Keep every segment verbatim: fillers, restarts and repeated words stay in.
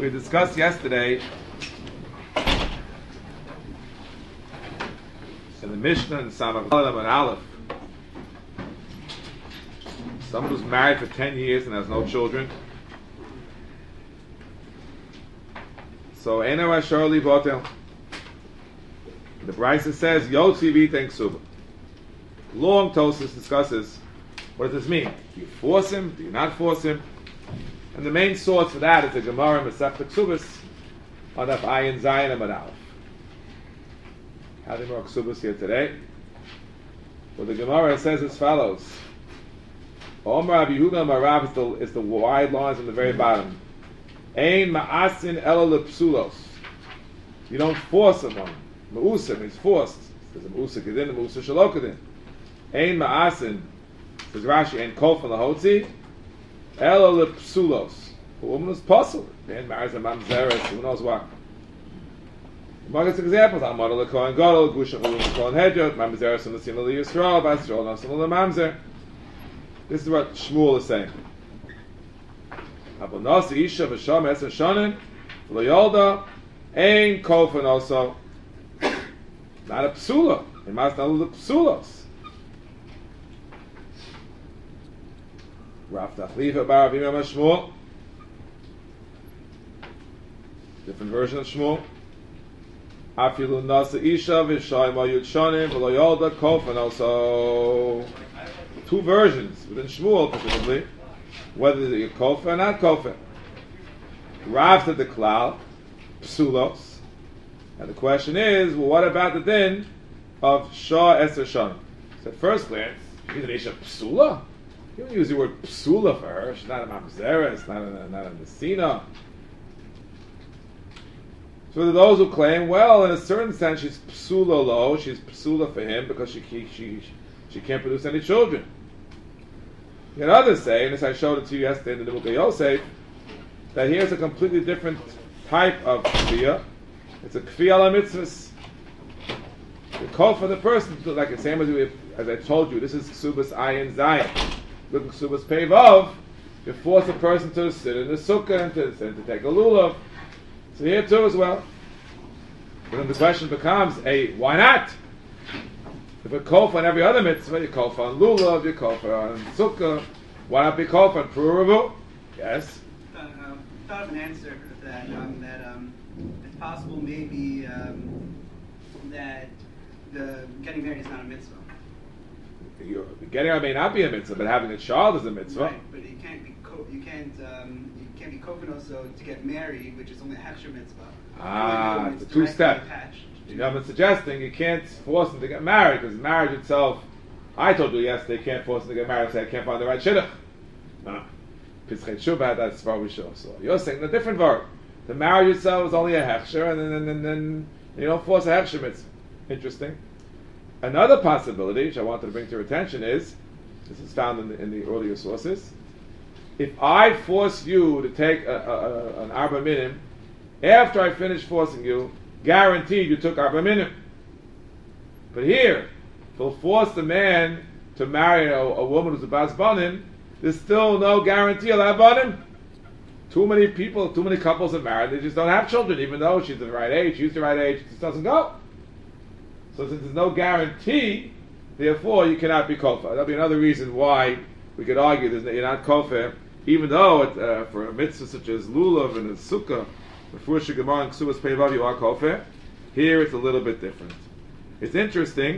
We discussed yesterday in the Mishnah in Samach Aleph and Aleph, someone who's married for ten years and has no children. So, Eino Ashar Li Botel. The Brisa says, Yotzi V'Tein Ksuba. Long Tosfos discusses, what does this mean? Do you force him? Do you not force him? And the main source for that is the Gemara in Masechta Ksubas, on Daf Ayin Zayin and Aleph. Having more Ksubas here today. Well, the Gemara says as follows. Omer Rabbi Yehuda Marav is the, is the wide lines on the very bottom. Ein ma'asin ela lepsulos. You don't force him on him. Ma'usa means forced. There's a ma'usa kedin, a ma'usa shelo kedin. Ein ma'asin, says Rashi, ein kofan lahotzi, ela lepsulos. A woman is puzzled. Man marries a mamzeres, who knows what. Among examples, Amar lekohen gadol, gusha ulim lekohen hedjot, mamzeres and l'sim li Yisrael, bas Yisrael nasim mamzer. This is what Shmuel is saying. Abonasi isha v'sham eser shanin v'loyolda ein kofan also. Not a psula. It must not look psulos. Rav Tachlifa bar Rav Yirmiyah Shmuel. Different version of Shmuel. Afilu nasa isha v'shayim ayud shanim v'loyolda kofan also. Two versions within Shmuel, presumably, whether you're kofa or not kofa. Rav to the klal, psulos. And the question is, well, what about the din of Shah Eser Shana? So at first glance, is an Isha psula? You don't use the word psula for her. She's not a mamzera, it's not a, not a Messina. So there are those who claim, well, in a certain sense, she's psula lo, she's psula for him because she, she, she, she can't produce any children. Yet others say, and as I showed it to you yesterday in the book of Yosef, that here's a completely different type of kfiyah. It's a kfiyah ala mitzvahs. The call for the person, like the same as we, as I told you, this is ksubas ayin zayin. Look at ksubas peivav. You force a person to sit in the sukkah and to, and to take a lulav. So here too as well. But then the question becomes, a why not? If you call for on every other mitzvah, you call for on lulav, you call for on sukkah. Why not be called for on pruravu? Yes. Uh, uh, thought of an answer for that. Um, that um, it's possible maybe um, that the getting married is not a mitzvah. You're, getting married may not be a mitzvah, but having a child is a mitzvah. Right, but you can't be co- you can't um, you can't be kofen also to get married, which is only a hechsher mitzvah. Ah, it's a two-step. You know, I'm suggesting you can't force them to get married, because marriage itself, I told you yesterday, you can't force them to get married and say, I can't find the right shidduch. No. Pischei Shubha, that's far we show. So you're saying a different word. The marriage itself is only a hechsher, and then, and then, then you don't force a hechsher mitzvah. Interesting. Another possibility, which I wanted to bring to your attention, is, this is found in the, in the earlier sources, if I force you to take a, a, a, an arba minim, after I finish forcing you, guaranteed you took arba minim. But here, to force the man to marry a, a woman who's a bas banim, there's still no guarantee of that banim. Too many people, too many couples are married, they just don't have children, even though she's the right age, she's the right age, it just doesn't go. So since there's no guarantee, therefore you cannot be kofa. That'll be another reason why we could argue that you're not kofa, even though it, uh, for a mitzvah such as lulav and a sukkah, before Gemara and Ksubas Peivav, you are kofer. Here it's a little bit different. It's interesting.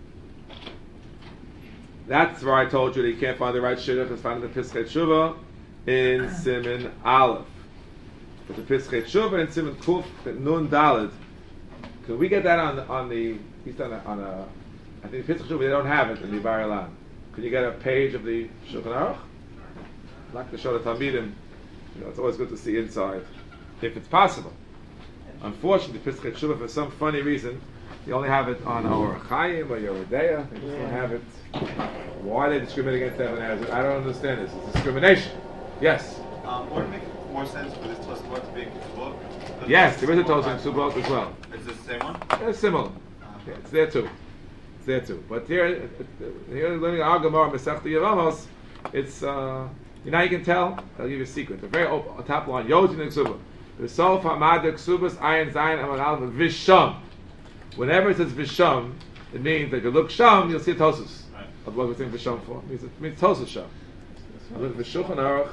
That's where I told you that you can't find the right shidduch. It's found in the Pischei Shuvah in Siman Aleph. But the Pischei Shuvah in Siman Kuf Nun Daled. Could we get that on the, on the he's done on a I think Pischei Shuvah they don't have it in the Bar Ilan. Could you get a page of the Shulchan Aruch? I'd like to show the Talmidim. You know, it's always good to see inside. If it's possible. Unfortunately, Pischei Shuvah, for some funny reason, you only have it on our Chaim or your Deya. They just don't have it. Why they discriminate against Evan Hazard? I don't understand this. It's discrimination. Yes? Um, would it make more sense for this Tosfot to be in Ksubot? Yes, there is a Tosfot in Ksubot as well. Is this the same one? It's similar. Yeah, it's there too. It's there too. But here, here learning our Gemara, Masechta Yevamos, it's, uh, you know, you can tell, I'll give you a secret. The very open, top line, Yod in the Ksubot. V'sof ha'madek subas ayin zayin amad aleph v'sham. Whenever it says v'sham, it means that if you look sham, you'll see tosus. Right. Otherwise, we're saying v'sham for. It means, it means tosus sham. Look at Shulchan Aruch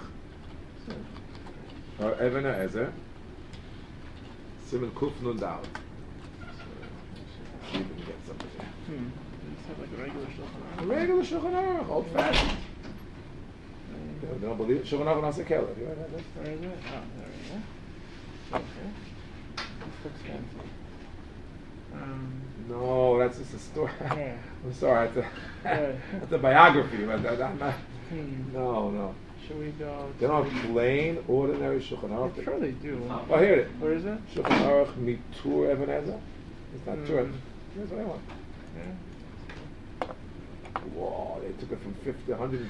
or Even HaEzer Siman Kuf Nun Dal. See if we can get something here. Hmm. It's have like a regular Shulchan A Aruch. regular Shulchan Aruch, old fashioned. They don't believe it. Shulchan Aruch Nasa Kelah. You read that? Where is it? Oh, there we go. Okay. This looks fancy. Um, No, that's just a story. Yeah. I'm sorry, that's a, Yeah. that's a biography. But that, that, not, hmm. no, no. Should we go? They don't have plain, ordinary Shulchan Aruch. I'm sure they do. Oh, here it is. Where is it? Shulchan Aruch Mitur Even HaEzer. It's not Mm. Tur. Here's what I want. Yeah. Whoa, they took it from fifty, one hundred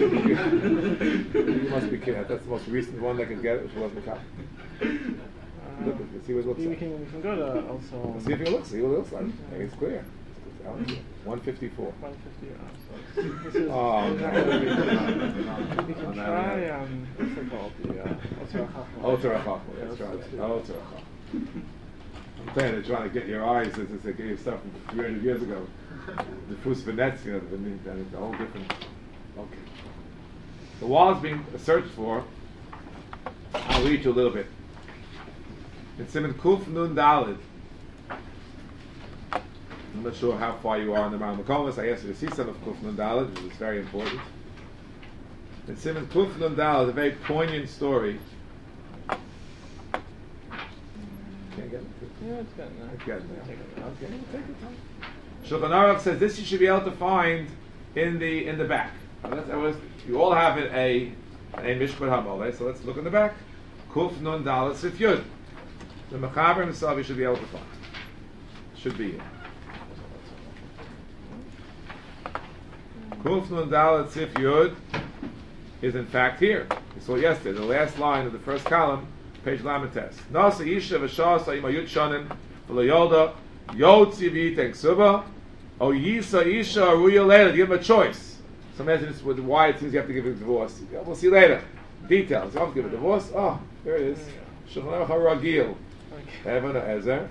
You must be kidding. That's the most recent one they could get, which wasn't a copy. Uh, Look at it, see what it looks we like. can, we can go to also. See if it looks, see what it looks like. Hey, it's clear. one fifty-four. one fifty. Oh, so this is. Oh, this is no. not gonna be- No, We can no, no, try. no. Um, what's it called? The uh, Otzar HaChachma. Otzar HaChachma, Yeah, that's let's- right. let's do that. Otzar HaChachma. I'm saying they're trying to get your eyes as they gave stuff from three hundred years ago. The Fus Venezia, you know, the, the, the whole different. Okay. The wall is being searched for. I'll read you a little bit. It's in Kuf Nun Dalid. I'm not sure how far you are in the Mount McComas. I asked you to see some of Kuf Nun Dalid, which is very important. It's in Kuf Nun Dalid, a very poignant story. Can't get it. Yeah, it's getting there. It's getting there. Take it. Okay, take your time. Shulchan Aruch says this you should be able to find in the in the back. Now, that's- that was- you all have it a a Mishpat Hamoleh, so let's look in the back. Kuf Nun Daled Sif Yud. The Mechaber himself you should be able to find. Should be here. Kuf Nun Daled Sif Yud is in fact here. We saw yesterday, the last line of the first column, page Lamites. Nasa Isha V'Shasa Ima Yud Shanin V'Lo Yolda Yotzi V'Yiteng Suba O Yisa Isha Aruya Leila. Give him a choice. Some answers with why it seems you have to give a divorce. Yeah, we'll see later. Details. You have to give a divorce. Oh, there it is. Shulchan Aruch HaRagil. Okay. Even HaEzer.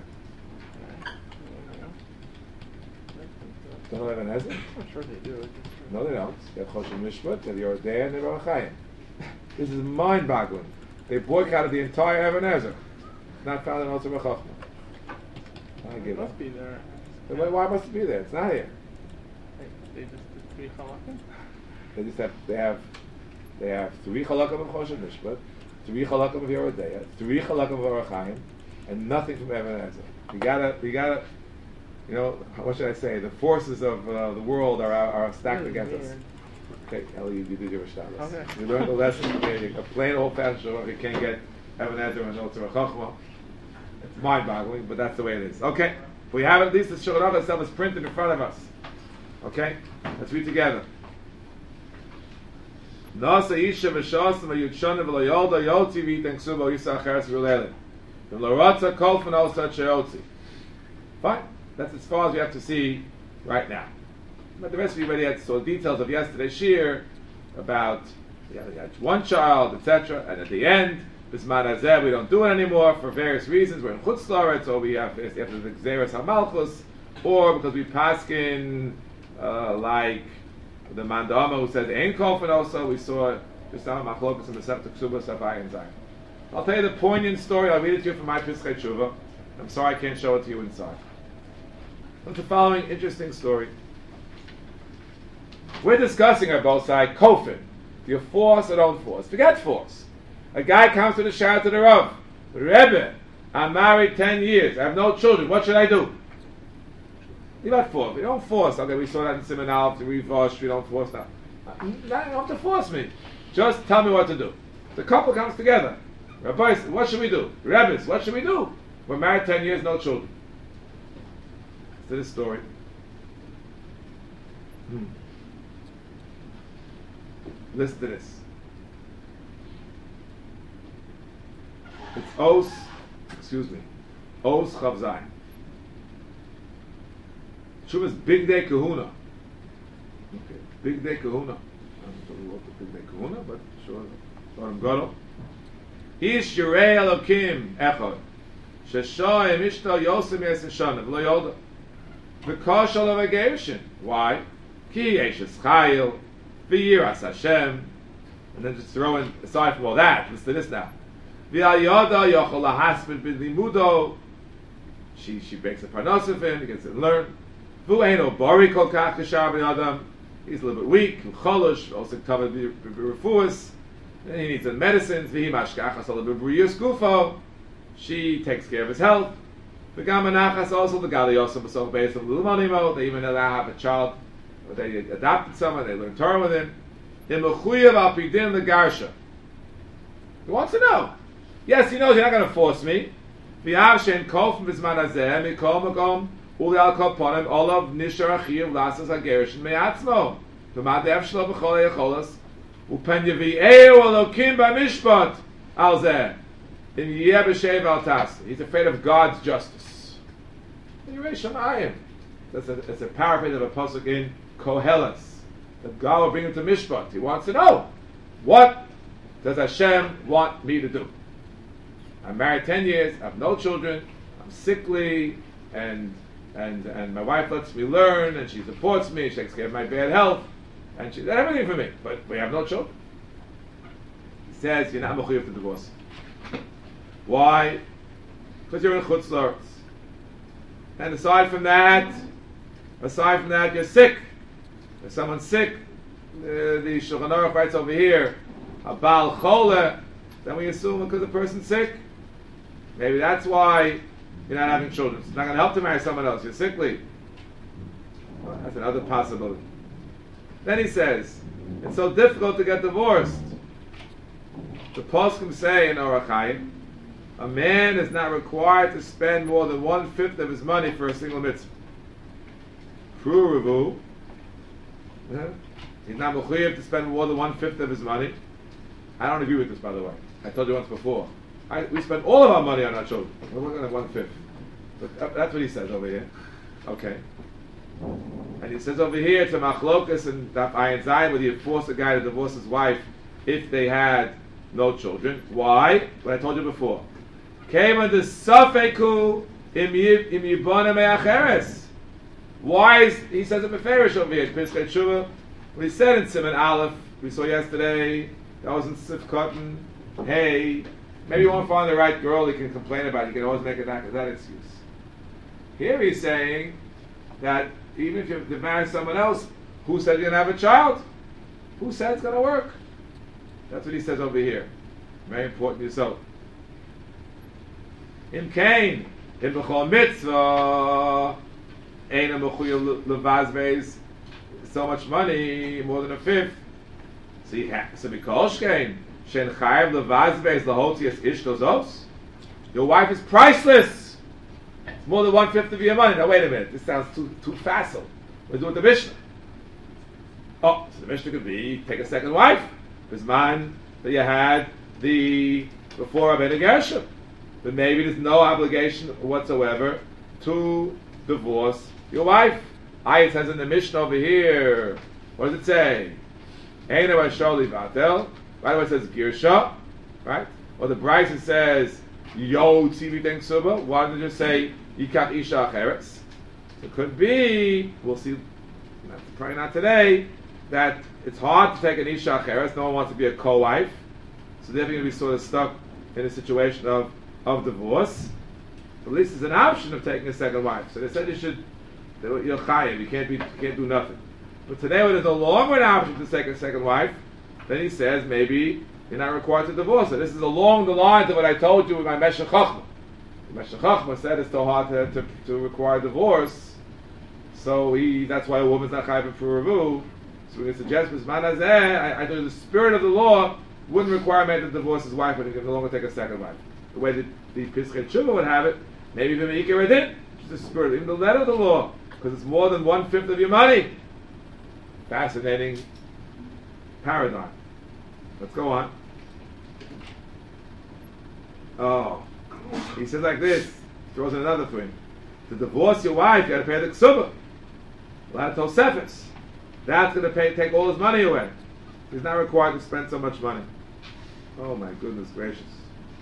Don't know Even HaEzer? I'm sure they do. No, they don't. They have Choshen Mishpat, they have Yordei, and they have Orach Chaim. This is mind-boggling. They boycotted the entire Even HaEzer. It's not found in Otzar HaChachma. I It give up. must be there. But why, why must it be there? It's not here. They, they just did three halakim. They just have, they have, they have three Chalakim of Choshen Mishpat, three Chalakim of Yordei, three Chalakim of Orach Chaim, and nothing from Even HaEzer. You gotta, you gotta, you know, what should I say? The forces of uh, the world are are stacked Really against us. weird. Okay, Ellie, you, you did your shtalas. Okay. You learned the lesson. Okay, a plain old-fashioned shul, you can't get Even HaEzer and Otzar HaChachma. It's mind-boggling, but that's the way it is. Okay, we have at least the Shulchan Aruch itself is printed in front of us. Okay, let's read together. Nasa Isha V'Shasam V'Yud Shanim V'Lo Yolda Yotzi V'Yiteng Suba O Yisa Acheres V'Yulelin V'Lo Ratza Kolfen Osa Sheotzi. Fine. That's as far as we have to see right now. But the rest of you already had saw details of yesterday's shir about yeah, we had one child, et cetera. And at the end, Bisman Hazeh, we don't do it anymore for various reasons. We're in Chutz La'aretz, or we have after the Gzeres HaMalchus, or because we paskin uh, like the Mandama who says Ein Kofen also. We saw Bisman Machlokas and the Septa Ksuba Safai and Zayin. I'll tell you the poignant story. I'll read it to you from my Pischei Tshuva. I'm sorry I can't show it to you inside. It's the following interesting story. We're discussing on both sides, Kofin. Do you force or don't force? Forget force. A guy comes to the Shah to the Rav. Rebbe, I'm married ten years. I have no children. What should I do? You don't force. You don't force. Okay, we saw that in Siman Aleph. We reverse. We don't force that. You don't have to force me. Just tell me what to do. The couple comes together. Rabbi, what should we do? Rebbe, what should we do? We're married ten years, no children. To this story. Hmm. Listen to this. It's Os, excuse me, Os Chav Zayin. Tshuva's Big Day Kahuna. Okay, Big Day Kahuna. I don't know who wrote the Big Day Kahuna, but sure, Baruch Gadol. Ish Yirei Elokim Echad. Sheshoim Ishto Yosem Yesen Shana V'lo Yoda. V'koshal of a Gershin. Why? Ki Eshes Chayil V'yiras Hashem. And then just throw in, aside from all that, listen to this now. V'al Yoda Yochol LaHaspid B'limudo. She she breaks a parnasa for him, he gets to learn. V'eino Bari Kol Kach Yishar B'Adam. He's a little bit weak, Cholosh, also covered b'refuas. And he needs some medicines. V'hi mashkachas ala b'briyus gufo. She takes care of his health. V'gam anachas also the galiyosam b'soch beis of l'lumonimo. They even allow have a child. They adopted someone. They learn Torah with him. Imechuyev al pidin the garsha. He wants to know. Yes, he knows you're not going to force me. V'yav shein kol from b'zman hazeh mikol makom uli al kol ponim olav nishar achiv lasas hagerishin me'atzmo. V'ma dev shlo b'chol yecholas. Upen Yevi'eu Elokim b'mishpat al zeh in Yeh b'sheiv al tas. He's afraid of God's justice. Yirei Shamayim. That's a, it's a paraphrase of a pasuk in Koheles that God will bring him to mishpat. He wants to know, what does Hashem want me to do? I'm married ten years. I have no children. I'm sickly, and and and my wife lets me learn, and she supports me. She takes care of my bad health. And she did everything for me, but we have no children. He says, you're not mechuyev to divorce. Why? Because you're in chutz la'aretz. And aside from that, aside from that, you're sick. If someone's sick, uh, the Shulchan Aruch writes over here, a bal chole, then we assume because the person's sick. Maybe that's why you're not having children. It's not going to help to marry someone else. You're sickly. Well, that's another possibility. Then he says, it's so difficult to get divorced. The poskim say in Orach Chaim, a man is not required to spend more than one fifth of his money for a single mitzvah. Pruruvu, he's not mechuyev to spend more than one fifth of his money. I don't agree with this, by the way. I told you once before. I, we spend all of our money on our children. We're looking at one fifth. But that's what he says over here. Okay. And he says over here, it's a machlokas and Daf Ayin Zayin, whether you force a guy to divorce his wife if they had no children. Why? What I told you before. Came under Safeku im Yibona Me'acheres. Why is, he says it Meferish over here, Piskei Tshuva. When he said in Siman Aleph, we saw yesterday, that was in Sif Cotton, hey, maybe you won't find the right girl you can complain about, you can always make it that, that excuse. Here he's saying that even if you have to marry someone else, who said you're going to have a child? Who said it's going to work? That's what he says over here. Very important yourself. In Cain, in B'chol Mitzvah, Ein HaMechuyev Levazbeis, so much money, more than a fifth. So you have, so B'kol Shkein, Shen Chayev Levazbeis Lahotias Ishto Zos. Your wife is priceless. It's more than one fifth of your money. Now wait a minute, this sounds too too facile. We're doing the Mishnah. Oh, so the Mishnah could be take a second wife. There's mine that you had the before Rabbeinu Gershom. But maybe there's no obligation whatsoever to divorce your wife. I it says in the Mishnah over here. What does it say? Ein Sholi Vatel. Right away it says Girsha, right? Or the Bryce says Yo Tzivi Denk Suba. Why did it just say Yikach Isha Acheretz? It could be, we'll see, not, probably not today, that it's hard to take an Isha Acheretz. No one wants to be a co-wife. So they're going to be sort of stuck in a situation of, of divorce. At least there's an option of taking a second wife. So they said you should, you're chayiv, you can't be, you can't do nothing. But today when there's no longer an option to take a second wife, then he says maybe you're not required to divorce her. This is along the lines of what I told you with my Meshech Chochmah. Meshech Chochmah said it's so hard to, to, to require divorce, so he that's why a woman's not chayiv for revu. So we can suggest Bisman Hazeh, I, I told you the spirit of the law wouldn't require a man to divorce his wife when he can no longer take a second wife. The way that the Piskei Tshuva would have it, maybe even Meikar Adin, which is the spirit, even the letter of the law, because it's more than one fifth of your money. Fascinating paradigm. Let's go on. Oh, he says like this. Throws in another thing. To divorce your wife, you got to pay the ksuba. A lot of Tosefes. That's going to pay, take all his money away. He's not required to spend so much money. Oh my goodness gracious.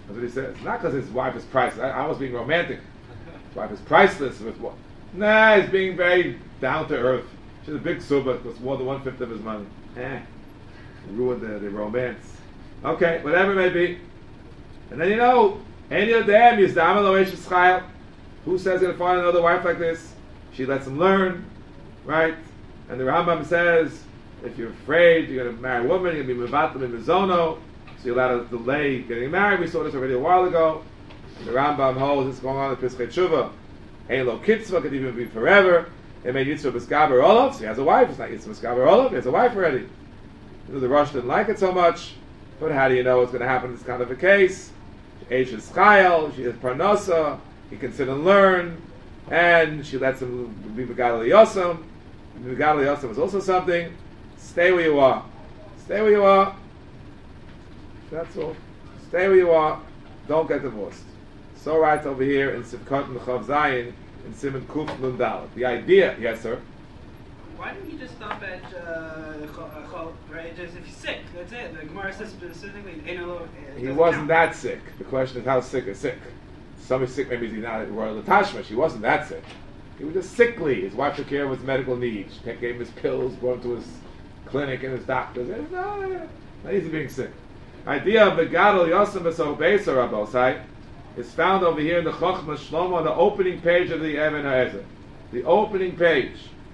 That's what he says. Not because his wife is priceless. I, I was being romantic. His wife is priceless with what? Nah, he's being very down to earth. She's a big suba. It was more than one fifth of his money. Eh. Ruined the, the romance. Okay, whatever it may be. And then you know, any of them is the Amal Who says he's going to find another wife like this? She lets him learn, right? And the Rambam says, if you're afraid you're going to marry a woman, you're going to be mevatel in mizono, so you're allowed to delay getting married. We saw this already a while ago. And the Rambam holds this is going on in Pischei Tshuva. Ein lo kitzvah could even be forever. It made Yitzvah B'skaber Olav, so he has a wife. It's not Yitzvah B'skaber Olav, he has a wife already. The Rosh didn't like it so much, but how do you know what's going to happen in this kind of a case? Eish is chayel, she is parnosa, he can sit and learn, and she lets him be Megadol Yosem. Megadol Yosem is also something. Stay where you are. Stay where you are. That's all. Stay where you are. Don't get divorced. So right over here in Sivkot and Chav Zayin in Simon Kuf Nun Dalet. The idea, yes sir. Why didn't he just stop at uh, chol, right? Just if he's sick, that's it. The Gemara says specifically, ain't no, he wasn't that sick. The question is how sick is sick. Somebody's sick, maybe he's not at royal attachment. He wasn't that sick. He was just sickly. His wife took care of his medical needs. She gave him his pills, brought him to his clinic and his doctors. No, not easy being sick. Idea of the Gadol Yosem B'Sov Beisar Rabosai is found over here in the Chochmah Shlomo on the opening page of the Even HaEzer. The opening page.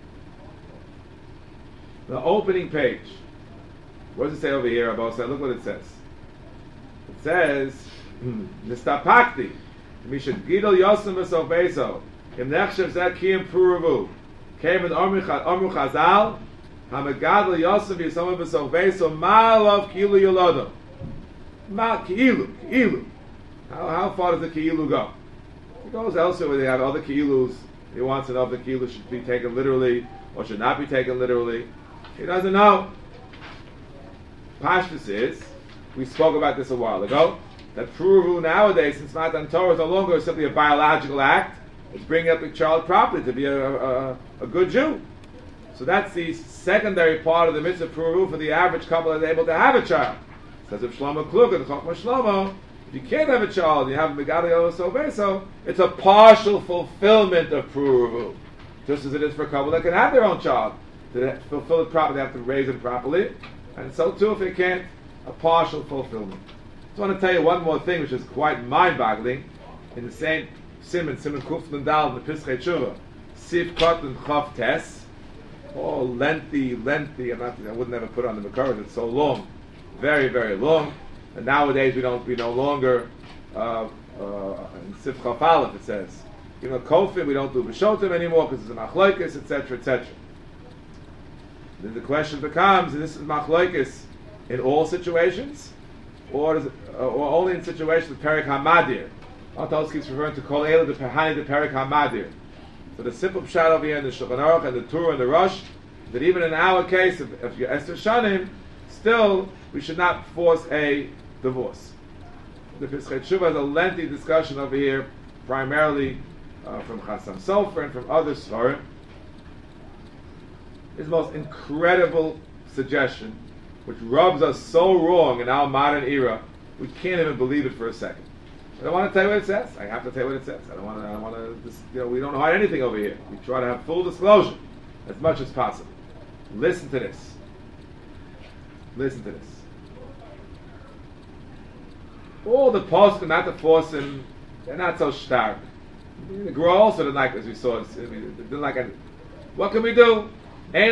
The opening page. What does it say over here, Rabosai? Look what it says. It says, Nistapakti, Mishad Gidol Yosem B'Sov Beisar, Im Nechshev Zeh Kiyim Puravu, came in Omru Chazal, Hamagadol Yosem B'Sov Beisar, Ma'alov Kilu Yolodo. Ma Ki'ilu, Ki'ilu. How, how far does the Ki'ilu go? It goes elsewhere where they have other Ki'ilus. He wants to know if the Ki'ilu should be taken literally or should not be taken literally. He doesn't know. Pashtus is, we spoke about this a while ago, that Pruvu nowadays, since Matan Torah is no longer simply a biological act, it's bringing up the child properly to be a, a, a good Jew. So that's the secondary part of the mitzvah Pruvu for the average couple that's able to have a child. Says if Shlomo Kluger, the Chochmah Shlomo, if you can't have a child and you have a Megadol Yosem Beisar, it's a partial fulfillment of Pruvu. Just as it is for a couple that can have their own child. To fulfill it properly, they have to raise it properly. And so too, if they can't, a partial fulfillment. I just want to tell you one more thing, which is quite mind-boggling. In the same Simon, Simon Kuf Nun Dalet, the Pischei Tshuva, Sivkot and Chav Tes, oh, lengthy, lengthy, I'm not, I wouldn't ever put it on the Makar, it's so long. Very, very long. And nowadays we don't, we no longer, uh, uh, in Sivkot Aleph it says, you know, Kofim, we don't do B'shotim anymore because it's a Machlokes, et cetera, et cetera. Then the question becomes, and this is Machlokes in all situations, or, is it, uh, or only in situations of Perek HaMadir. Altos keeps referring to Kol Eila, the Perhani, the Perek HaMadir. So the simple pshat over here in the Shulchan Aruch and the Torah and the Rosh, that even in our case, if, if you're Esther Shanim, still, we should not force a divorce. The Pischei Tshuva has a lengthy discussion over here, primarily uh, from Chassam Sofer and from other Svarim. His most incredible suggestion, which rubs us so wrong in our modern era, we can't even believe it for a second. I don't want to tell you what it says. I have to tell you what it says. I don't want to. I don't want to. You know, we don't hide anything over here. We try to have full disclosure as much as possible. Listen to this. Listen to this. All the posts are not to force him. They're not so stark. The Gra also didn't like, as we saw. I mean, they didn't like it. What can we do? We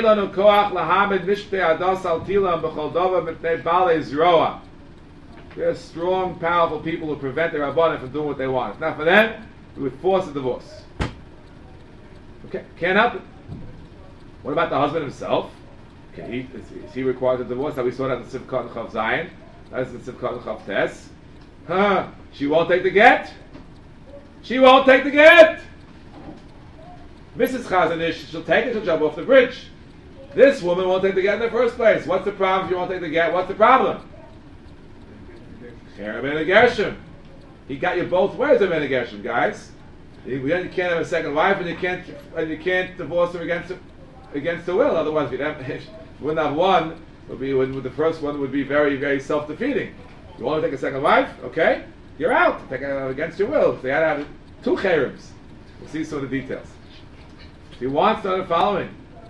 are strong, powerful people who prevent the Rabbanim from doing what they want. If not for them, we would force a divorce. Okay, can't help it. What about the husband himself? Can he, is, he, is he required to divorce? That we saw that in Sivkot and Chav Zayin. That is in Sivkot and Chav Tes. Huh? She won't take the get. She won't take the get. Missus Chazanish, she'll take it, she'll jump off the bridge. This woman won't take the get in the first place. What's the problem if you won't take the get? What's the problem? Cherem and Gershom. He got you both ways of a Gershom, guys. You, you can't have a second wife, and you can't and you can't divorce her against against the will. Otherwise, if you, have, if you wouldn't have one, it would be would, the first one would be very very self defeating. You want to take a second wife, okay? you're out. Take it against your will. So you had to have two cherems. We'll see some of the details. He wants to know the following.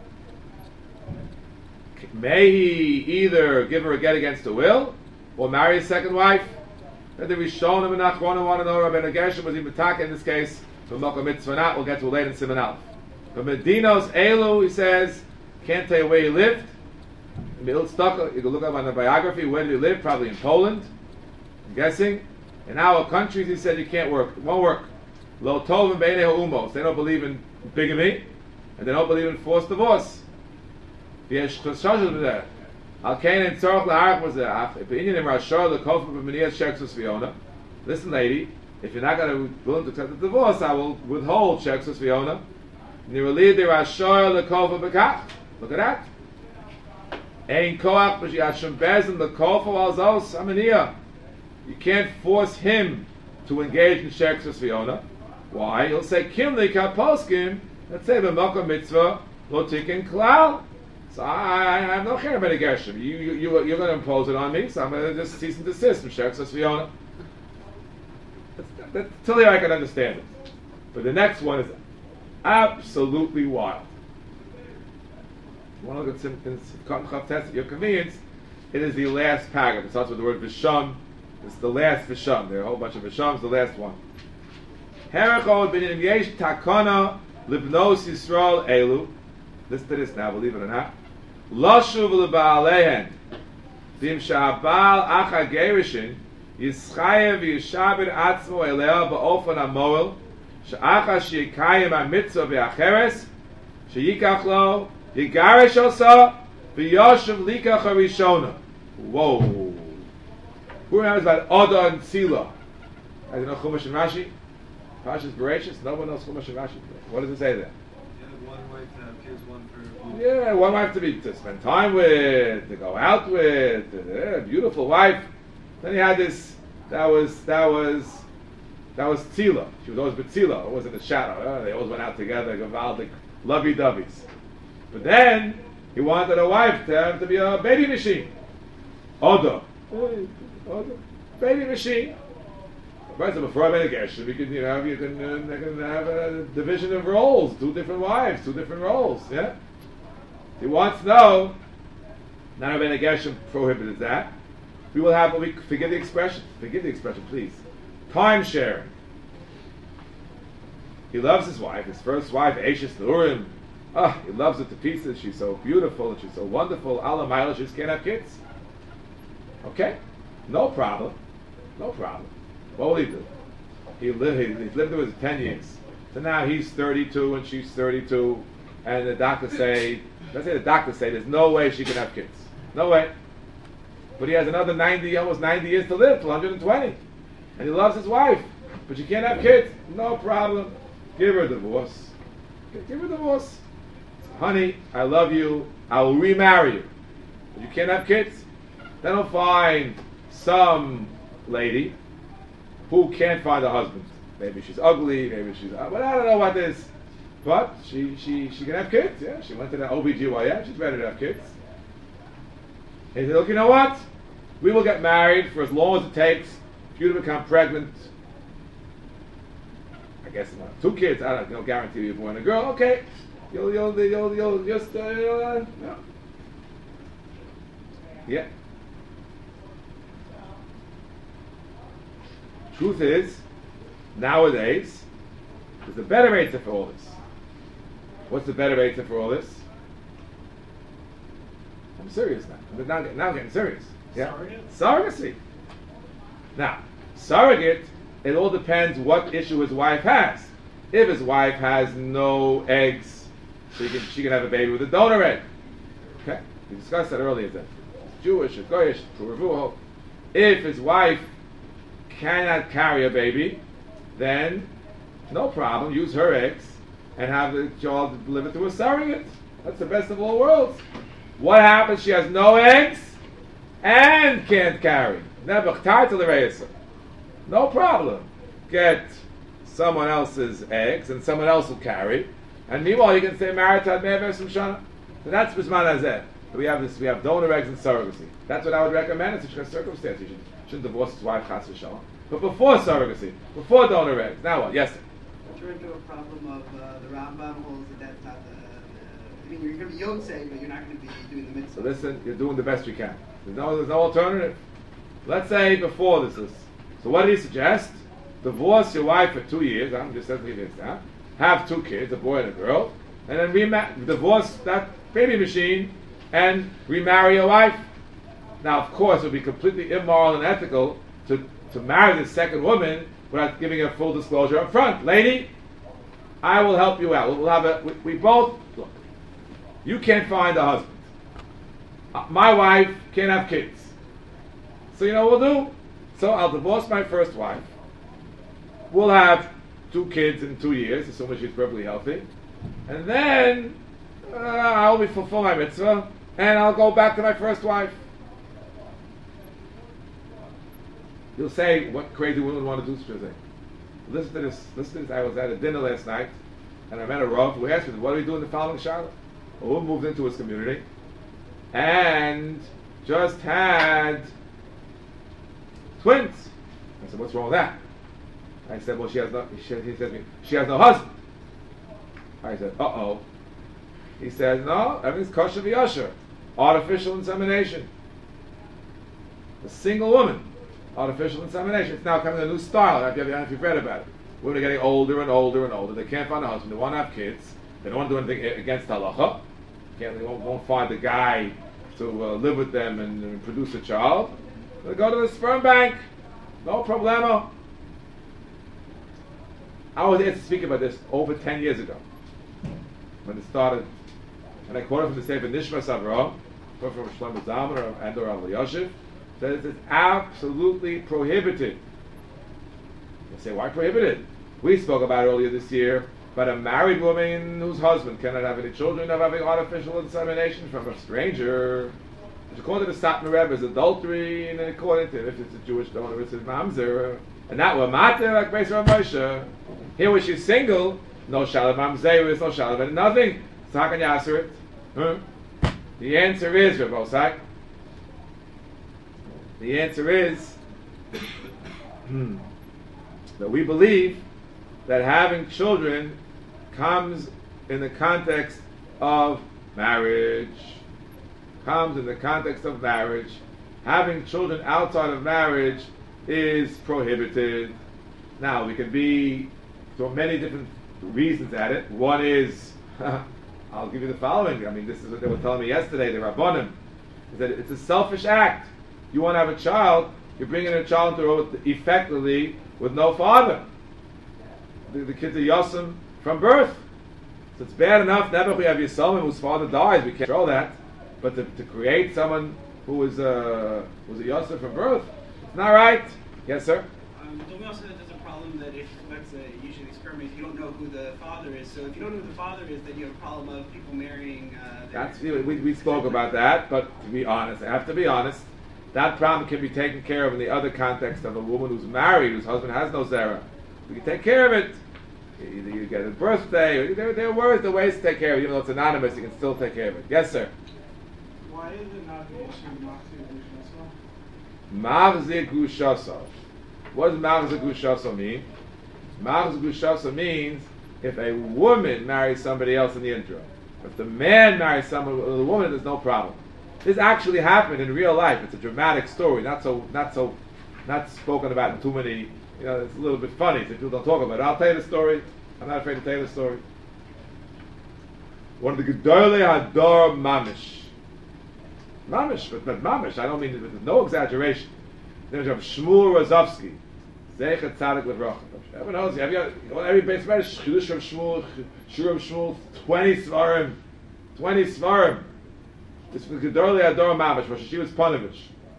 May he either give her a get against her will, or marry a second wife? That the Rishonim and Achronim want to know Rabbeinu Gershom was even Taka in this case. From Mocha Mitzvah not, we'll get to it later in Siman Aleph. But Medinos Elu, he says, can't tell you where he lived. In Mi'il Tzedakah, you can look up on the biography, where did he live? Probably in Poland, I'm guessing. In our countries, he said, you can't work. It won't work. Lo Tovim B'nei Ha'umos. They don't believe in bigamy, and they don't believe in forced divorce. V'yesh chashashos b'zeh. Al Kain Tzorach L'Arach was there. Opinion in Rashor L'Kofa B'Meniyas Sheksus Fiona. Listen, lady, if you're not going to willing to accept the divorce, I will withhold Sheksus Fiona. Nirali De Rashor L'Kofa B'Kach. Look at that. Ein Koach B'Shiyashim Bezin L'Kofa Alzos Amaniya. You can't force him to engage in Sheksus Fiona. Why? He'll say Kimli Kaposkim. Let's say B'Mocha Mitzvah Lo Tikin Klal. So I, I have no care about a Gershom. You, you, you, you're going to impose it on me, so I'm going to just cease and desist from Sheksus Fiona. Till here I can understand it. But the next one is absolutely wild. You want to look at Simchat Test at your convenience, it is the last paragraph. It starts with the word Visham. It's the last Visham. There are a whole bunch of Vishams, the last one. Herechod b'nim yesh takana libnos Yisrael elu. Listen to this now, believe it or not. Lashuv l'ba'alehen dim sha'abal acha gerishin yischayev yishabed atzmo elea ba'ofan amoel she'acha she'yikayim ha'mitzvah ve'acheres she'yikach lo yigarish osa v'yoshev likach harishona. Whoa. Who remembers about Oda and Tzila? I don't know Chumash and Rashi. Pashas Bereshis. No one knows Chumash and Rashi. What does it say there? One wife to have kids, one for Yeah, one wife to be to spend time with, to go out with, a beautiful wife. Then he had this. That was that was that was Tzila. She was always with Tzila. It wasn't a shadow. Uh, they always went out together, gavaldik, lovey-doveys. But then he wanted a wife to have to be a baby machine. Oda, Oda, baby machine. Right, so before I made a Gershom, you can, you know, you can, uh, you can have a division of roles, two different wives, two different roles, yeah? He wants to know, not having a Gershom prohibited that. We will have, we forgive the expression, forgive the expression, please. Time sharing. He loves his wife, his first wife, Eishes Nurim. Ah, he loves her to pieces, she's so beautiful, and she's so wonderful. Allah Ma'ala, she just can't have kids. Okay? No problem. No problem. What will he do? He lived, he, he's lived with her ten years. So now he's thirty-two and she's thirty-two, and the doctors say, let's say the doctors say there's no way she can have kids. No way. But he has another ninety, almost ninety years to live, till one hundred twenty. And he loves his wife, but she can't have kids. No problem. Give her a divorce. Give her a divorce. Honey, I love you. I will remarry you. But you can't have kids. Then he'll find some lady who can't find a husband. Maybe she's ugly, maybe she's, uh, but I don't know what it is. But she, she, she can have kids, yeah. She went to the O B G Y N, she's ready to have kids. And he said, look, you know what? We will get married for as long as it takes for you to become pregnant. I guess not. Two kids, I don't know, guarantee you a boy and a girl. Okay. You'll, you'll, you'll, you'll just, uh, uh, no. Yeah. Truth is, nowadays, there's a better answer for all this. What's the better answer for all this? I'm serious now. I'm now, now getting serious. Yeah? Surrogate? Surrogacy. Now, surrogate, it all depends what issue his wife has. If his wife has no eggs, she can, she can have a baby with a donor egg. Okay? We discussed that earlier. That Jewish, Goyish, Puruvuho. If his wife cannot carry a baby, then no problem, use her eggs and have the child delivered to a surrogate. That's the best of all worlds. What happens? She has no eggs and can't carry. No problem. Get someone else's eggs and someone else will carry, and meanwhile you can say married to Admever Shana. So that's Bisman Hazeh. We have this. We have donor eggs and surrogacy. That's what I would recommend in such a circumstance. You should, shouldn't divorce his wife, Chas v'Shalom. But before surrogacy, bore donor eggs, now what? Yes, sir. Turn into a problem of uh, the Rambam holds that that's not the, the I mean, you're going to be Yotzei, but you're not going to be doing the mitzvah. So listen, you're doing the best you can. There's no, there's no alternative. Let's say before this is. So what do you suggest? Divorce your wife for two years. I'm just saying this now. Have two kids, a boy and a girl, and then rema- divorce that baby machine and remarry your wife. Now, of course, it would be completely immoral and ethical to, to marry this second woman without giving her full disclosure up front. Lady, I will help you out. We'll have a. We, we both look. You can't find a husband. Uh, my wife can't have kids. So you know what we'll do? So I'll divorce my first wife. We'll have two kids in two years, assuming she's perfectly healthy. And then uh, I'll be fulfill my mitzvah, and I'll go back to my first wife. You'll say, what crazy women want to do such a thing? Listen to this. Listen to this. I was at a dinner last night, and I met a Rav who asked me, what do we do in the following Shabbat? A woman moved into his community, and just had twins. I said, what's wrong with that? I said, well, she has no, she, he said to me, she has no husband. I said, uh-oh. He says, no, everything's kosher v'yosher. Artificial insemination. A single woman. Artificial insemination. It's now coming a new style. I don't know if you've read about it. Women are getting older and older and older. They can't find a husband. They want to have kids. They don't want to do anything against halacha. Can't, they won't, won't find a guy to uh, live with them and, and produce a child. They go to the sperm bank. No problemo. I was asked to speak about this over ten years ago when it started, and I quoted from the Sefer Nishmas Avraham, from Shlomo Zalman or and or Al Yosef, that it is absolutely prohibited. You say, why prohibited? We spoke about it earlier this year, but a married woman whose husband cannot have any children of having artificial insemination from a stranger, which according to the Satmar Rebbe is adultery, and according to if it's a Jewish donor, it's a mamzer. And that were matter like Beis Rav Moshe. Here when she's single, no shalom mamzer, no shalom and nothing. So how can you answer it? Huh? The answer is, Rav Osai. The answer is that we believe that having children comes in the context of marriage. Comes in the context of marriage. Having children outside of marriage is prohibited. Now, we can be so many different reasons at it. One is, I'll give you the following. I mean, this is what they were telling me yesterday, the Rabbanim, is that it's a selfish act. You want to have a child, you're bringing a child into the world effectively with no father. The, the kids are Yosem from birth. So it's bad enough, never we have Yisomim whose father dies, we can't control that. But to, to create someone who was, uh, was a Yosem from birth, it's not right. Yes, sir? Um, don't we also know that there's a problem that if, let's say, usually experiments, you don't know who the father is. So if you don't know who the father is, then you have a problem of people marrying. Uh, That's we, we spoke about that, but to be honest, I have to be honest, that problem can be taken care of in the other context of a woman who's married, whose husband has no zera. We can take care of it. Either you get a birthday, or there, there are words, there are ways to take care of it. Even though it's anonymous, you can still take care of it. Yes, sir? Why is it not the issue Machzir Gushaso? What does Machzir Gushaso mean? Machzir Gushaso means if a woman marries somebody else in the interim. If the man marries someone, the woman, there's no problem. This actually happened in real life. It's a dramatic story, not so, not so, not spoken about in too many. You know, it's a little bit funny, so people don't talk about it. I'll tell you the story. I'm not afraid to tell you the story. One of the Gedolei Hador Mamish. Mamish, but, but Mamish, I don't mean, there's no exaggeration. There's of Shmuel Rozovsky. Zeichet Tzadik Levrocha. Everyone knows, have you got every base matter, Shchudush of Shmuel, Shur of Shmuel, twenty Svarim. twenty Svarim. This was Gedolei Hador Mamish, where she was Panovich.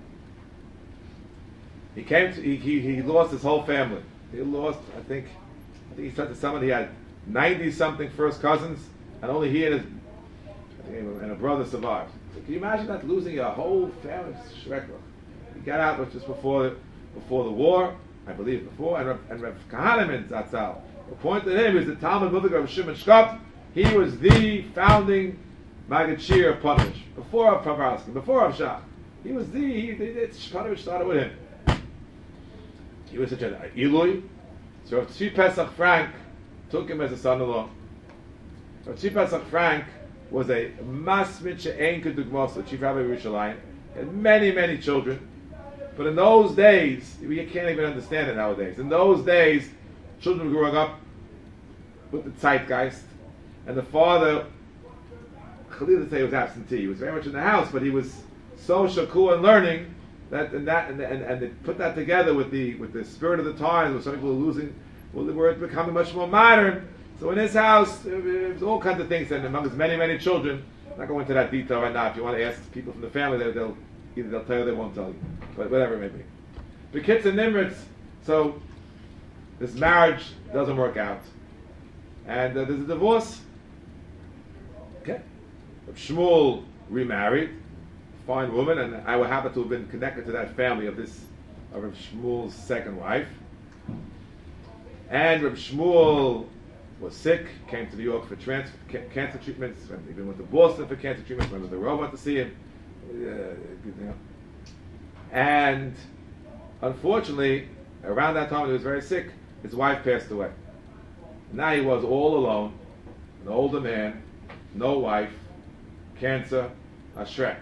He came to, he, he, he lost his whole family. He lost, I think, I think he said to someone he had ninety something first cousins, and only he and his, I think, and a brother survived. So can you imagine that, losing your whole family? Shreklich. He got out, was just before the, before the war, I believe before, and Rav, and Rav Kahaneman Zatzal appointed him as the Talmud Mudlik of Shimon Shkop. He was the founding Maggid Shir of Panovich, before Rav Pavarsky, before Rav Shach. He was the, he, Panovich started with him. he was such an Eloi. So Rav Tzvi Pesach Frank took him as a son-in-law. Rav Tzvi Pesach Frank was a masmid she'ein kedugmos, the chief rabbi of Yerushalayim. He had many, many children. But in those days, we can't even understand it nowadays. In those days, children were growing up with the zeitgeist, and the father, Khalil would say, was absentee. He was very much in the house, but he was so shakur and learning that and that and, and and they put that together with the with the spirit of the times, where some people were losing, well, they were becoming much more modern. So in his house, there was all kinds of things, and among his many, many children. I'm not going into that detail right now. If you want to ask people from the family, they'll, they'll either they'll tell you or they won't tell you, but whatever it may be. The kids and Nimritz, so this marriage doesn't work out, and uh, there's a divorce. Okay, Shmuel remarried, fine woman, and I would happen to have been connected to that family of this of Reb Shmuel's second wife. And Reb Shmuel was sick, came to New York for trans- ca- cancer treatments, even went to Boston for cancer treatments, went to the robot to see him. Uh, you know. And unfortunately, around that time when he was very sick, his wife passed away. Now he was all alone, an older man, no wife, cancer, a Shrek.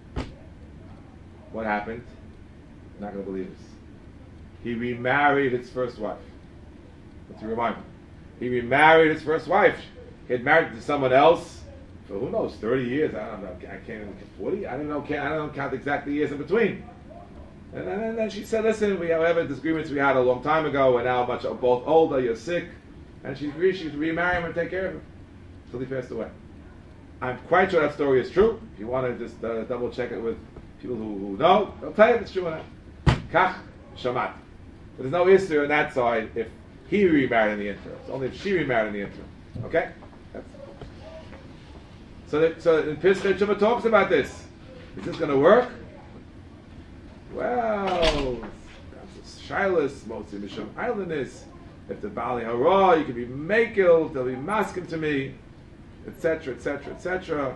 What happened? You're not going to believe this. He remarried his first wife. Let's remind him. He remarried his first wife. He had married to someone else for who knows, thirty years. I don't know. I can't even forty. I don't know. Can't, I don't count exactly years in between. And then, and then she said, "Listen, we have whatever disagreements we had a long time ago. We're now much both older. You're sick," and she agreed she should remarry him and take care of him until he passed away. I'm quite sure that story is true. If you want to just uh, double check it with people who, who know, they'll tell you if it's true or not. Kach shamat. But there's no issue on that side if he remarried in the interim. It's only if she remarried in the interim. Okay? That's, so, that, so in Pesach Shuvah talks about this. Is this going to work? Well, that's a shilas, mostly mishum islandness. If the Bali Hara, you can be makil, they'll be masking to me, et cetera, et cetera, et cetera.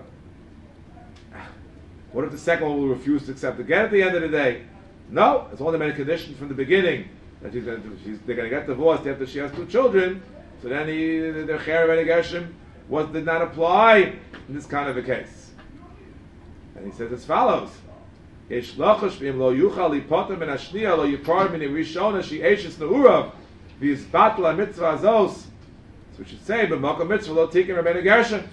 What if the second one will refuse to accept again at the end of the day? No, it's only made a condition from the beginning that she's going to, she's, they're going to get divorced after she has two children. So then he, the Cher and Gershom was did not apply in this kind of a case. And he says as follows: Ish lachash v'im lo yuchal lipotem min hashniya lo yipar min rishona she eishes neurav v'yis batla mitzvah azos. So we should say b'makom mitzvah lo tikim Rabbeinu Gershom.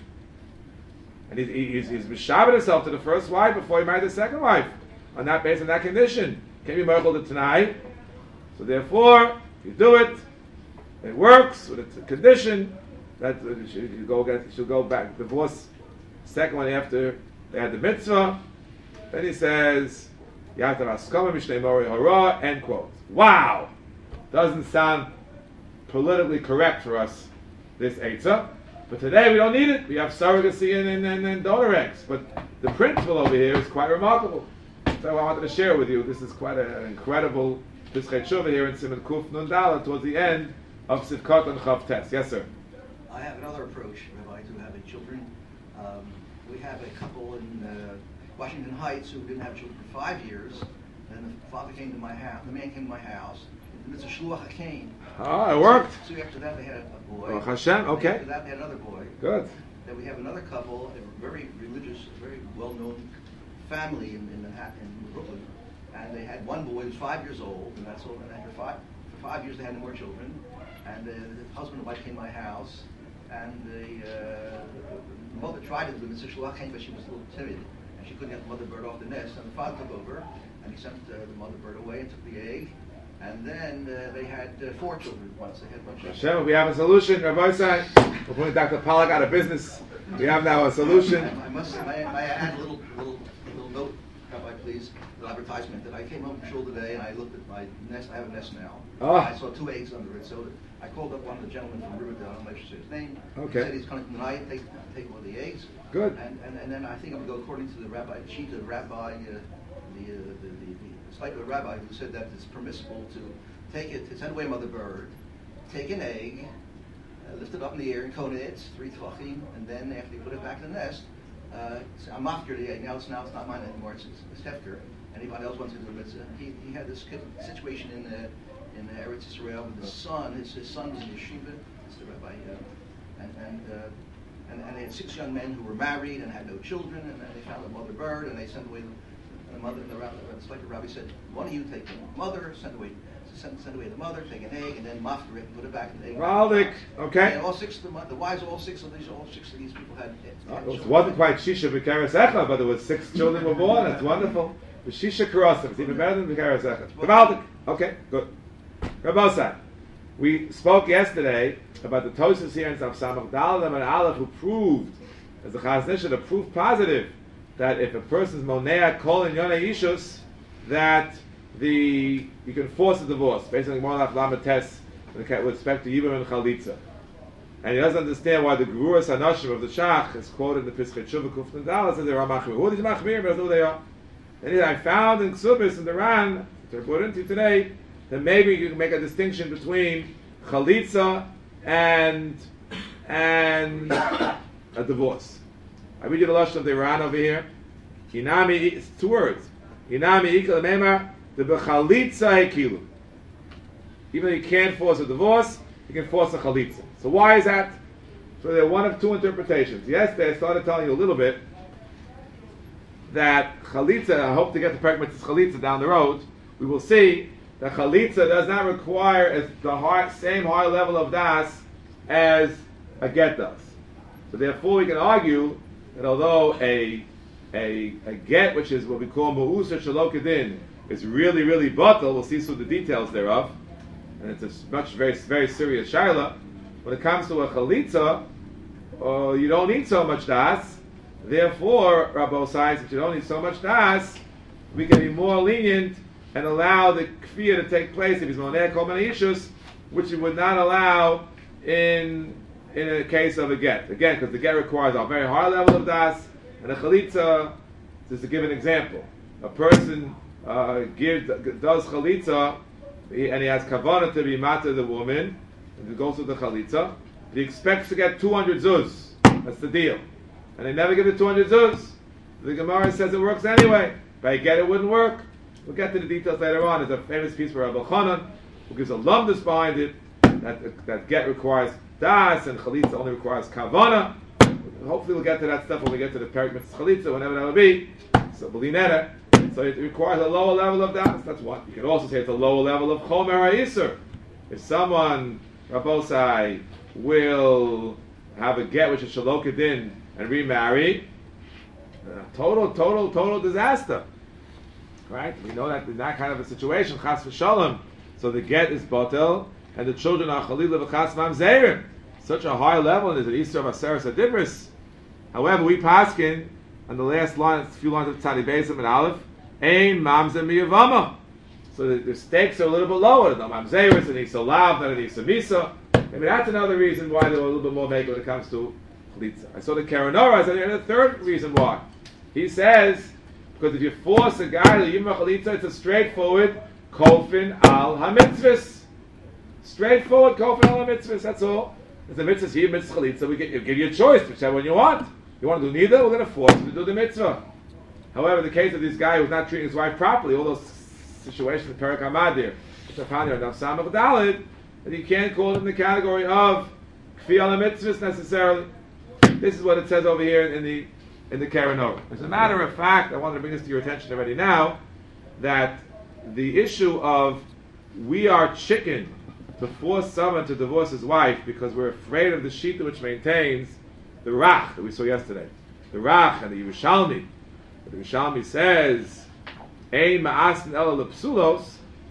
And he's he's he's mishabed himself to the first wife before he married the second wife on that based on that condition. Can't be merchel to tonight. So therefore, if you do it, it works with a condition that you go get, she'll go back divorce. Second one after they had the mitzvah, then he says, "You have to have askama mishnei mori hara." End quote. Wow, doesn't sound politically correct for us. This eitzah, but today we don't need it. We have surrogacy and and, and, and donor eggs. But the principle over here is quite remarkable. So I wanted to share with you. This is quite a, an incredible Pesach Shuvah here in Siman Kuf Nun Daled towards the end of Sivkot and Chav Tes. Yes, sir. I have another approach, Rabbi, to having children. Um, we have a couple in uh, Washington Heights who didn't have children for five years. And the father came to my house. The man came to my house. It's a shluach hakein. Ah, it worked. So, so after that, they had a boy. Oh, Hashem. Okay. After that, they had another boy. Good. Then we have another couple, a very religious, very well-known family in, in Manhattan, in Brooklyn. And they had one boy who was five years old, and that's all. And after five, for five years, they had no more children. And uh, the husband and wife came to my house, and the, uh, the mother tried to do the mitzvah shluach hakein, but she was a little timid, and she couldn't get the mother bird off the nest. And the father took over, and he sent uh, the mother bird away and took the egg. And then uh, they had uh, four children once. They had one child. Hashem, we have a solution. Rabbi Sai, we're putting Doctor Pollack out of business. We have now a solution. I, I must say, may, may I add a little, little, little note, Rabbi, please, the advertisement that I came home from shul today and I looked at my nest. I have a nest now. Oh. I saw two eggs under it, so I called up one of the gentlemen from Riverdale. I'm not sure his name. Okay. He said he's coming tonight. Take, take one of the eggs. Good. And, and and then I think I'm going to go according to the rabbi, sheet of rabbi, uh, the, uh, the the the slight rabbi who said that it's permissible to take it, to send away mother bird, take an egg, uh, lift it up in the air and cone it, three tvachim, and then after you put it back in the nest, uh, I'm after the now it's now it's not mine anymore. It's, it's, it's Hefker. Anybody else wants to do it? But, uh, he he had this situation in the in the Eretz Yisrael with his son. His his son was in yeshiva. It's the rabbi, uh, and and. Uh, And, and they had six young men who were married and had no children, and then they found a mother bird, and they sent away the, the mother. And the rabbi, it's like the rabbi said, one of you take the mother, send away, send, send away the mother, take an egg, and then mafter it and put it back in the egg. Valdik, okay. And all six of the, mo- the wives, all six of these, all six of these people had. had Oh, it children. wasn't quite Shisha B'Keres Echa, but there was six children were born. That's wonderful. The Shisha Karasim is even better than B'Keres Echa. Valdik, okay, good. Rabosai, we spoke yesterday about the Tosas here in Samach Daladam and Aleph who proved, as the Chazon Ish, the proof positive that if a person's monea kol in yonei ishus, that the you can force a divorce. Basically, more like lamates with respect to Yibam and Chalitza. And he doesn't understand why the Geruras Hanashim of the Shach is quoted in the Pischei Tshuva Kuf Nidal as they are machmir. Who are these machmir? But who they are. And I found in Ksubis in the Ran, which I brought into today, that maybe you can make a distinction between Chalitza and and a divorce. I read you the lashon of the Iran over here. Hinami, it's two words. Hinami ikal memar the bechalitza hekilu. Even though you can't force a divorce, you can force a chalitza. So why is that? So there are one of two interpretations. Yesterday I started telling you a little bit that chalitza. I hope to get the pragmatic chalitza down the road. We will see that chalitza does not require as the high, same high level of das as a get does. So therefore we can argue that although a a, a get, which is what we call mu'usa shalokadin, is really, really batal, we'll see some of the details thereof, and it's a much, very, very serious shaila. When it comes to a chalitza, uh, you don't need so much das. Therefore, Rabbi says that you don't need so much das, we can be more lenient and allow the kfir to take place if he's moneh kol many issues, which you would not allow in in a case of a get. Again, because the get requires a very high level of das, and a chalitza, just to give an example, a person uh, gives, does chalitza, he, and he has kavanah to be mata the woman, and he goes to the chalitza, he expects to get two hundred zuz. That's the deal. And they never give the two hundred zuz. The Gemara says it works anyway. By a get, it wouldn't work. We'll get to the details later on. There's a famous piece by Rabbi Chanan, who gives a lumdus behind it, that that get requires das, and chalitza only requires kavana. Hopefully we'll get to that stuff when we get to the Perek Mitzvah Chalitza, whenever that will be. So Belinetta. So it requires a lower level of das. That's one. You can also say it's a lower level of chomer ha'isur. If someone, Rabbosai, will have a get which is shalokadin and remarry, uh, total, total, total disaster. Right? We know that in that kind of a situation, chas v'shalom, so the get is batel, and the children are chalila v'chas mamzerim. Such a high level, and there's an Isra of Aseres Adibris. However, we paskin on the last line, a few lines of Tzadi Beisim and Aleph, Ein Mamzer Miyavama. So the, the stakes are a little bit lower. No Mamzeris, and Isa Lav, not an Isa Misa. Maybe that's another reason why they're a little bit more make when it comes to Chalitza. I saw the Karanora, I said the third reason why. He says, because if you force a guy to Yimra Chalitza, it's a straightforward Kofin al HaMitzvahs. Straightforward Kofin al HaMitzvahs, that's all. There's a mitzvah here, mitzvah chalitza. We give, give you a choice, whichever one you want. You want to do neither, we're going to force you to do the mitzvah. However, the case of this guy who's not treating his wife properly, all those situations in Perek Hamad there, which I found here in Samach Daled, that you can't call it in the category of kfi al mitzvahs necessarily. This is what it says over here in the in the Karanor. As a matter of fact, I wanted to bring this to your attention already now, that the issue of we are chicken to force someone to divorce his wife because we're afraid of the shita which maintains the Rach that we saw yesterday. The Rach and the Yerushalmi. The Yerushalmi says, Ein ma'asin ela lepsulos.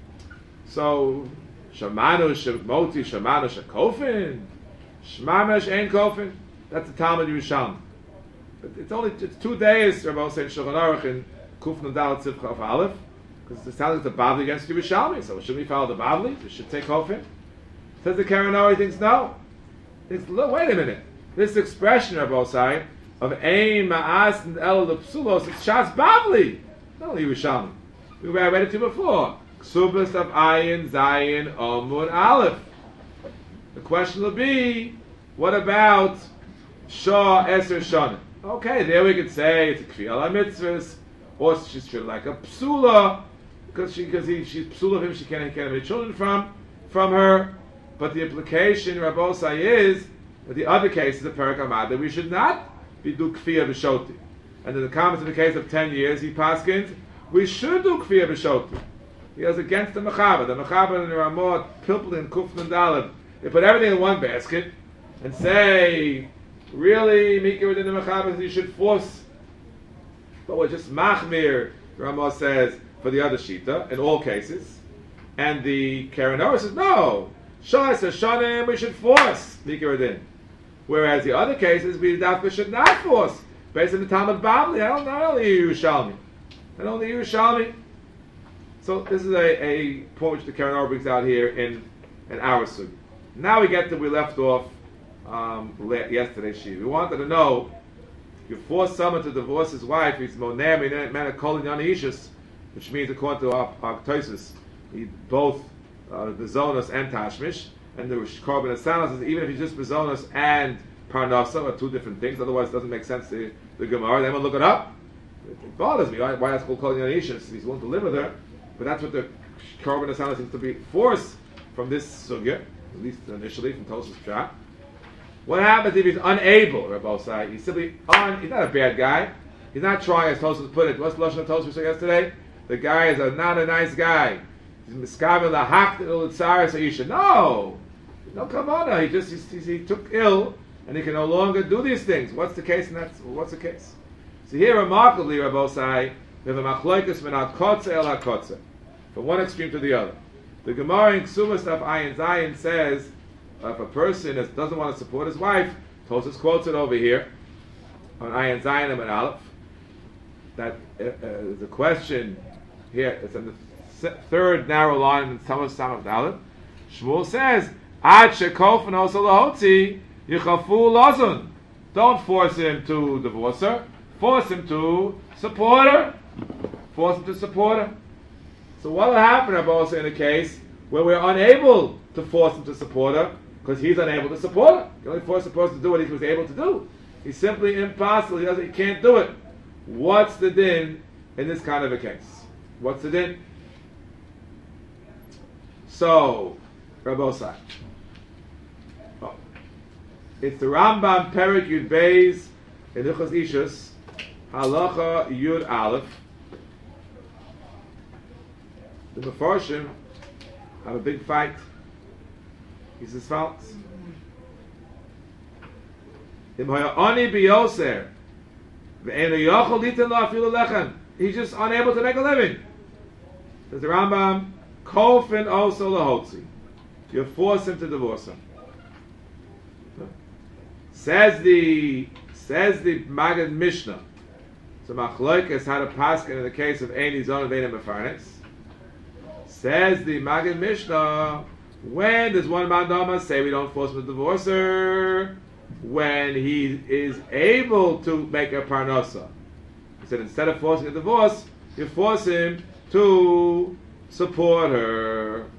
So, Shamanu shemoti, Shamanu shekofin, Shmamesh ein kofin. That's the Talmud Yerushalmi. But it's only it's two days, Rabbi said Shulchan Aruch in Kuf Nudal Tzivcha of Aleph, because it's telling us the Bavli against Yerushalmi. So shouldn't we follow the Bavli? We should take kofin. Says the Karanori, he thinks no. He thinks, look, wait a minute. This expression, Rabbi Osai, of Ein Ma'as and El Lepsulos, it's Shas Bavli. Not only Yerushalmi. We read it to you before. Ksubas of Ayin, Zayin, Omur, Aleph. The question will be, what about Shah Eser Shana? Okay, there we could say it's a kfir ala mitzvahs, or she's treated like a psula, because she because he, she's psula of him, she can't, he can't have any children from from her. But the implication, Rabbosai, is that the other case is a perak amad that we should not be do kfir b'shoti. And in the comments in the case of ten years, he paskins, we should do kfir b'shoti. He goes against the mechaber. The mechaber and the Ramot, Pilpul and Kufn and Daled, they put everything in one basket and say, really, Mika within the mechaber, you should force. But we're just machmir, Ramot says, for the other shita, in all cases. And the Karen Orah says, no, Shas Hashanim, we should force Mika within. Whereas the other cases, we should not force. Based on the Talmud Babli, I don't not only Yerushalmi. Not only Yerushalmi. So this is a, a point which the Karen Orah brings out here in, in our sugi. Now we get to we left off um, yesterday's shiur. We wanted to know, you force someone to divorce his wife, he's moner mineh kol inyan ishus, which means according to our, our Tosis, he both uh, bezonos and tashmish, and the korban asanos is even if he's just bezonos and parnasa are two different things. Otherwise, it doesn't make sense to the Gemara. Then we'll look it up. It bothers me. Why, why that's called kol inyan ishus? He's willing to live with her. But that's what the korban asana seems to be forced from this sugya, at least initially from Tosfos Pshat. What happens if he's unable, Rabbosai? He's simply un, he's not a bad guy. He's not trying, as Tosfos put it. What's the lashon of Tosfos we said yesterday? The guy is a, not a nice guy. He's miskavel lahak l'tzaras ha'isha. No, no, come on now. He just he, he, he took ill, and he can no longer do these things. What's the case? And that's what's the case. So here, remarkably, Rabbosai, we have a machloikus minat kotze el hakotze, from one extreme to the other. The Gemara in Ksubas Daf Ayin Zayin says, uh, if a person is, doesn't want to support his wife, Tosfos quotes it over here on Ayin Zayin and Aleph, that uh, uh, the question here, it's in the third narrow line in Tamas Samach Dalet. Shmuel says, Ad shekofen oso lahotzi yichafu lozun. Don't force him to divorce her. Force him to support her. Force him to support her. So what will happen, Rabbosai, in a case where we're unable to force him to support her because he's unable to support her? You can only force the person to do what he was able to do. He's simply impossible. He doesn't. He can't do it. What's the din in this kind of a case? What's the din? So, Rabbosai, oh, it's the Rambam Perik Yud Beis in Hilchos Ishus Halacha Yud Aleph. The Mefarshim have a big fight. He says, "False. Im ha'ani biyoser ve'enu yochel litan lo afilu lechem." He's just unable to make a living. Says the Rambam, "Kofen also lahotzi." You force him to divorce him. Says the says the Maggid Mishnah. So Machlokes had a paskin in the case of Eini Zon and Ve'enim Mefarnes. Says the Maggid Mishnah, when does one mandama say we don't force him to divorce her? When he is able to make a parnasa. He said instead of forcing a divorce, you force him to support her.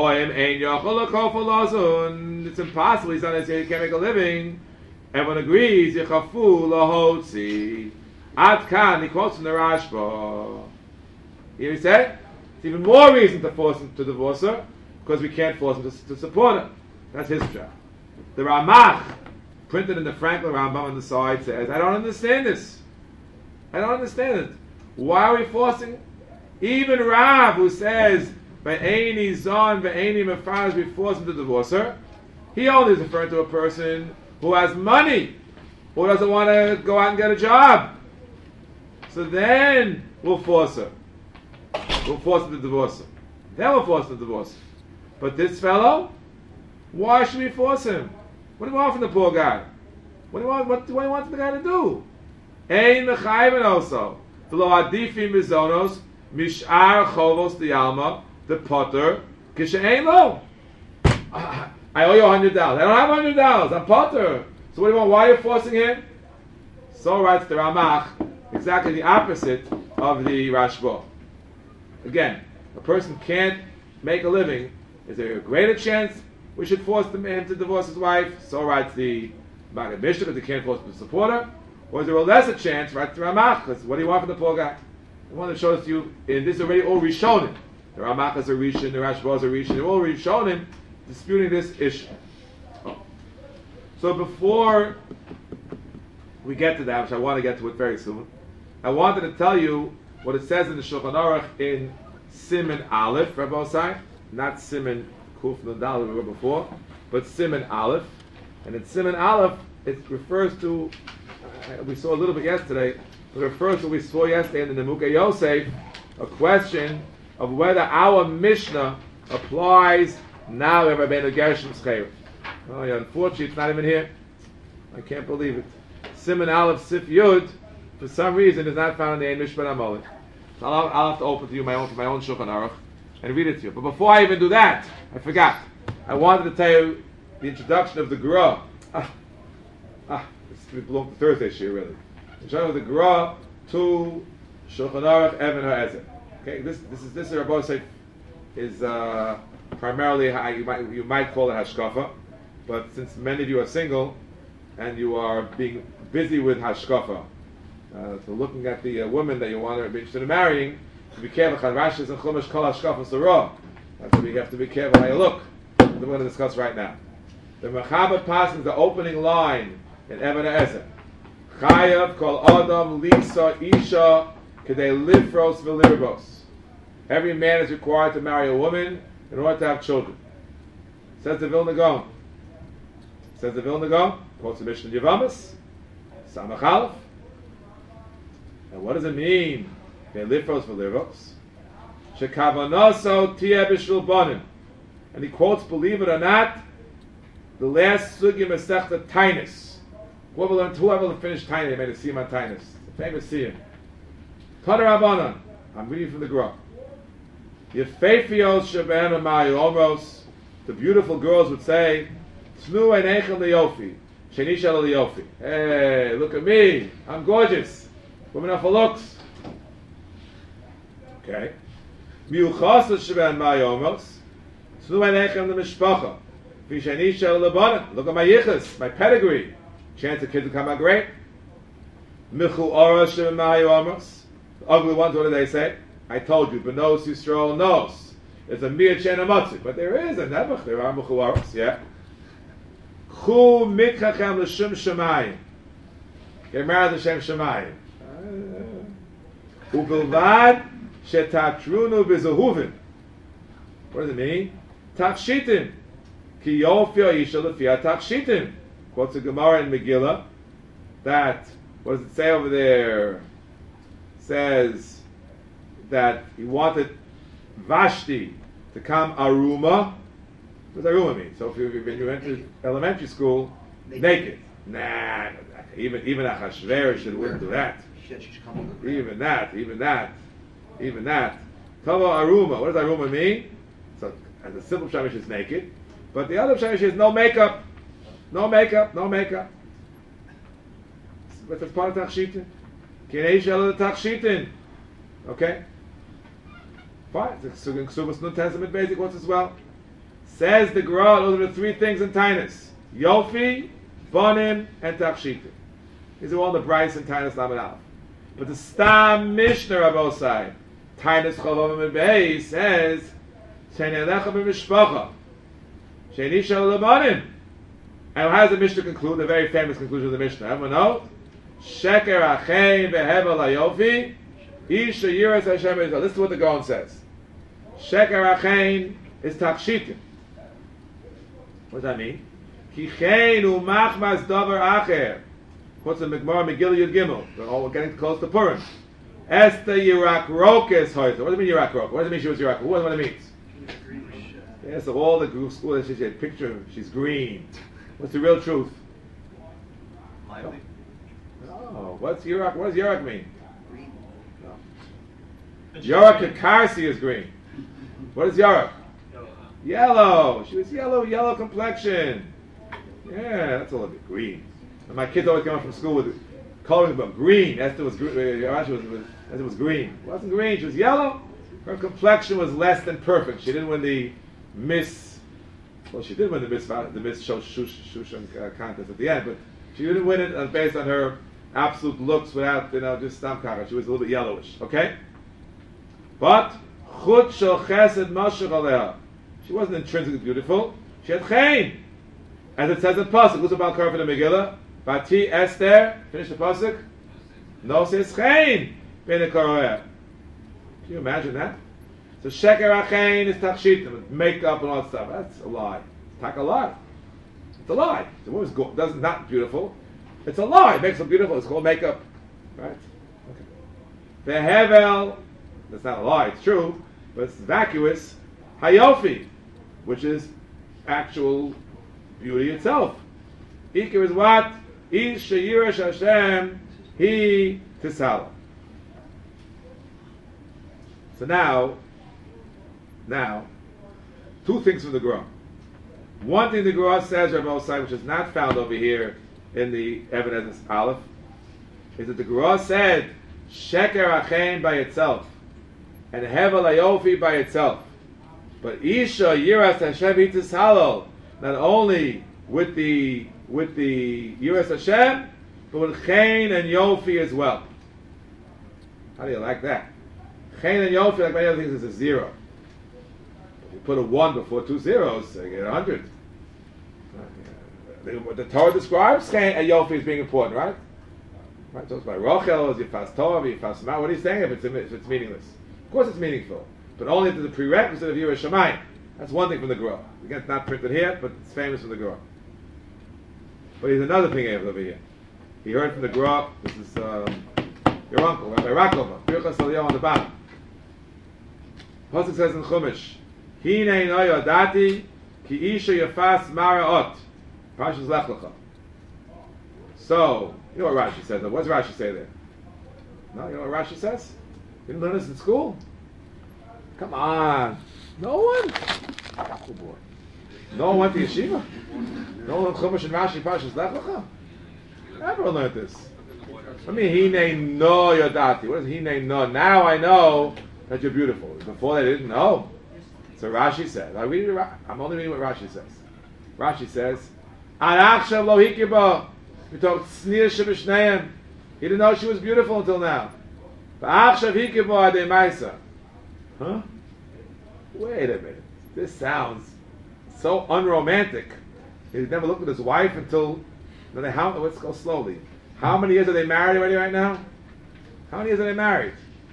It's impossible. He's not he can't make a living. Everyone agrees. Adkan, he quotes from the Rashba. Here he said, it's even more reason to force him to divorce her, because we can't force him to, to support her. That's his job. The Ramach, printed in the Franklin Rambam on the side, says, I don't understand this. I don't understand it. Why are we forcing? Even Rav, who says, Ve'eni zon, ve'eni mefarnes, we force him to divorce her, he only is referring to a person who has money, who doesn't want to go out and get a job. So then we'll force her. We'll force him to divorce her. Then we'll force him to divorce her. But this fellow, why should we force him? What do you want from the poor guy? What do you want? What do you want the guy to do? Ein mechayven also. V'lo adifim mizonos mishar chovos dialma the potter kishein lo. I owe you a hundred dollars. I don't have a hundred dollars. I'm potter. So what do you want? Why are you forcing him? So writes the Ramach, exactly the opposite of the Rashba. Again, a person can't make a living. Is there a greater chance we should force him to divorce his wife? So writes the Maggid Mishnah, because he can't force him to support her. Or is there a lesser chance, right, to Ramach? Because what do you want from the poor guy? I want to show this to you, and this is already all Rishonim. The Ramach is a Rishon, the Rashba is a Rishon, they're all Rishonim disputing this issue. Oh. So before we get to that, which I want to get to it very soon, I wanted to tell you what it says in the Shulchan Aruch in Siman Aleph, Rabbi Osai, not Siman Kuf Nandal we were before, but Siman Aleph. And in Siman Aleph, it refers to, uh, we saw a little bit yesterday, it refers to what we saw yesterday in the Nemukei Yosef, a question of whether our Mishnah applies now to Rabbeinu Gershom's Chayv. Oh yeah, unfortunately it's not even here. I can't believe it. Siman Aleph Sif Yud, for some reason, is not found in the Ein Mishpat HaMolech. So I'll, I'll have to open to you my own, my own Shulchan Aruch and read it to you. But before I even do that, I forgot. I wanted to tell you the introduction of the Gra. Ah, ah, this belongs to Thursday shir, really. The introduction of the Gra to Shulchan Aruch Even HaEzer. Okay, this this is this Rabbi Yosef is uh, primarily how you might you might call it hashkafa, but since many of you are single and you are being busy with hashkafa, uh, so looking at the uh, woman that you want to be interested in marrying, to be careful. Rashes and Chumash kol hashkafa sarah. That's why you have to be careful how you look. That's what we're going to discuss right now. The Mechaber passes the opening line in Even HaEzer. Chayav kol adam lisa isha kedei lifros v'lirvos. Every man is required to marry a woman in order to have children. Says the Vilna Gaon. Says the Vilna Gaon. Quotes the Mishnah Yavamas. Samach Aleph. And what does it mean? Kedei lifros v'lirvos. Shekavanoso tiyeh b'shul bonim. And he quotes, believe it or not, the last sugi Masechta Tainus. Whoever learned, whoever finished Tainus, they made a siyum on Tainus. The famous siyum. Tana Rabbanan. I'm reading from the Gra. Yefeifios sheben amayu omros. The beautiful girls would say, Tnu einechem liyofi, sheni shel liyofi. Hey, look at me, I'm gorgeous. Women are for looks. Okay. Miuchas sheben amayu omros. Tnu einechem lemishpacha. Look at my yichus, my pedigree. Chance the kid to come out great. Michu ora shemayu amos. The ugly ones, what do they say? I told you, Benos Yisrael knows. It's a mir chen amatzi, but there is a nebuch. There are michu oras, yeah. Chu mitkachem l'shem shemayim. Get married to Shem Shemayim. Ubilvad shetatrunu b'zehuvin. What does it mean? Tachshitim. Ki yofya isha lefia tachshitim. Quotes the Gemara in Megillah that, what does it say over there? Says that he wanted Vashti to come aruma. What does aruma mean? So if you, when you went to elementary school, naked. naked. Nah, even even Achashverosh wouldn't do that. Even that, even that, even that. Tava aruma. What does aruma mean? So as a simple shamish is naked, but the other shamish is no makeup. No makeup, no makeup. But that's part of Tachshitin. Kinei shel Tachshitin. Okay? Fine. Ksubas Nun Testament basic ones as well. Says the Gra, those are the three things in Tainus. Yofi, Bonim, and Tachshitin. These are all the Bryce and Tainus Lamed Aleph. But the Stam Mishnah Rabosai, Tainus Chavavim and Beis, says, Sheni Alecha b'mishpacha. Sheni shel Bonim. And how does the Mishnah conclude? The very famous conclusion of the Mishnah. Everyone know? Sheker achein behevel hayofi, isha yiras Hashem Yisrael. This is what the Gaon says. Sheker achein is takshitim. What does that mean? Ki chein umachmas davar acher. What's the Gemara Megillah Yud Gimel? We're all getting close to Purim. Esther Yirak Rokes Hoyzer. What does it mean Yirak Rokes? What does it mean she was Yirak? What does it mean? Yeah, so all the school she said picture she's green. What's the real truth? Lively. Oh, what's Yurak? What does Yurak mean? Green. No. Yurak Karsi is green. What is Yurak? Yellow. Yellow. She was yellow, yellow complexion. Yeah, that's a little bit green. And my kids always came up from school with coloring book. Green. Esther was green. Was, was, Esther was green. It wasn't green. She was yellow. Her complexion was less than perfect. She didn't win the Miss. Well, she did win the Miss the Miss Shushan uh, contest at the end, but she didn't win it uh, based on her absolute looks without, you know, just stam kara. She was a little bit yellowish. Okay? But, chut shel chesed mashach aleha. She wasn't intrinsically beautiful. She had chen. As it says in Pasuk, listen about Karva the Megillah. Vati Esther, finish the Pasuk. No says chen. Bene Koroea. Can you imagine that? So sheker achein is tachshitim, makeup and all that stuff. That's a lie. It's tak a lie. It's a lie. The woman's go- doesn't not beautiful. It's a lie. It makes her beautiful. It's called makeup. Right? Okay. The hevel, that's not a lie, it's true, but it's vacuous. Hayofi, which is actual beauty itself. Ikir is what? Ish sheyirash Hashem, he tisala. So now, now, two things from the Gemara. One thing the Gemara says, Rabbi Osai, which is not found over here in the evidence Aleph, is that the Gemara said sheker achein by itself and hevel ayofi by itself, but isha yiras Hashem itis halal, not only with the with the yiras Hashem, but with chen and yofi as well. How do you like that? Chen and yofi, like many other things, is a zero. If you put a one before two zeros, you get a hundred. The, the Torah describes chen and yofi as being important, right? Right, it talks about Rochel, Yifas Tov, Yifas Ma. What are you saying if it's, if it's meaningless? Of course it's meaningful, but only if there's a prerequisite of Yiras Shamayim. That's one thing from the Gemara. Again, it's not printed here, but it's famous from the Gemara. But here's another thing over here. He heard from the Gemara, this is um, your uncle, Rabbi Rakova, Birchas Eliyahu on the bottom. Pasuk says in Chumash, Hinei no yodati, ki isha yafas maraot. Parshas Lech Lecha. So, you know what Rashi says. What does Rashi say there? No, you know what Rashi says? You didn't learn this in school? Come on. No one? Oh boy. No one went to yeshiva? No one learned Chumash and Rashi Parshas Lech Lecha? Everyone learned this. I mean, Hinei no yodati. What is Hinei no? Now I know that you're beautiful. Before they didn't know. So Rashi says. I read it, I'm only reading what Rashi says. Rashi says, Arachav lo hikiba. We talked Snir Shebishneim. He didn't know she was beautiful until now. V'achshav hikiba adei ma'isa. Huh? Wait a minute. This sounds so unromantic. He never looked at his wife until. How, let's go slowly. How many years are they married already right now? How many years are they married?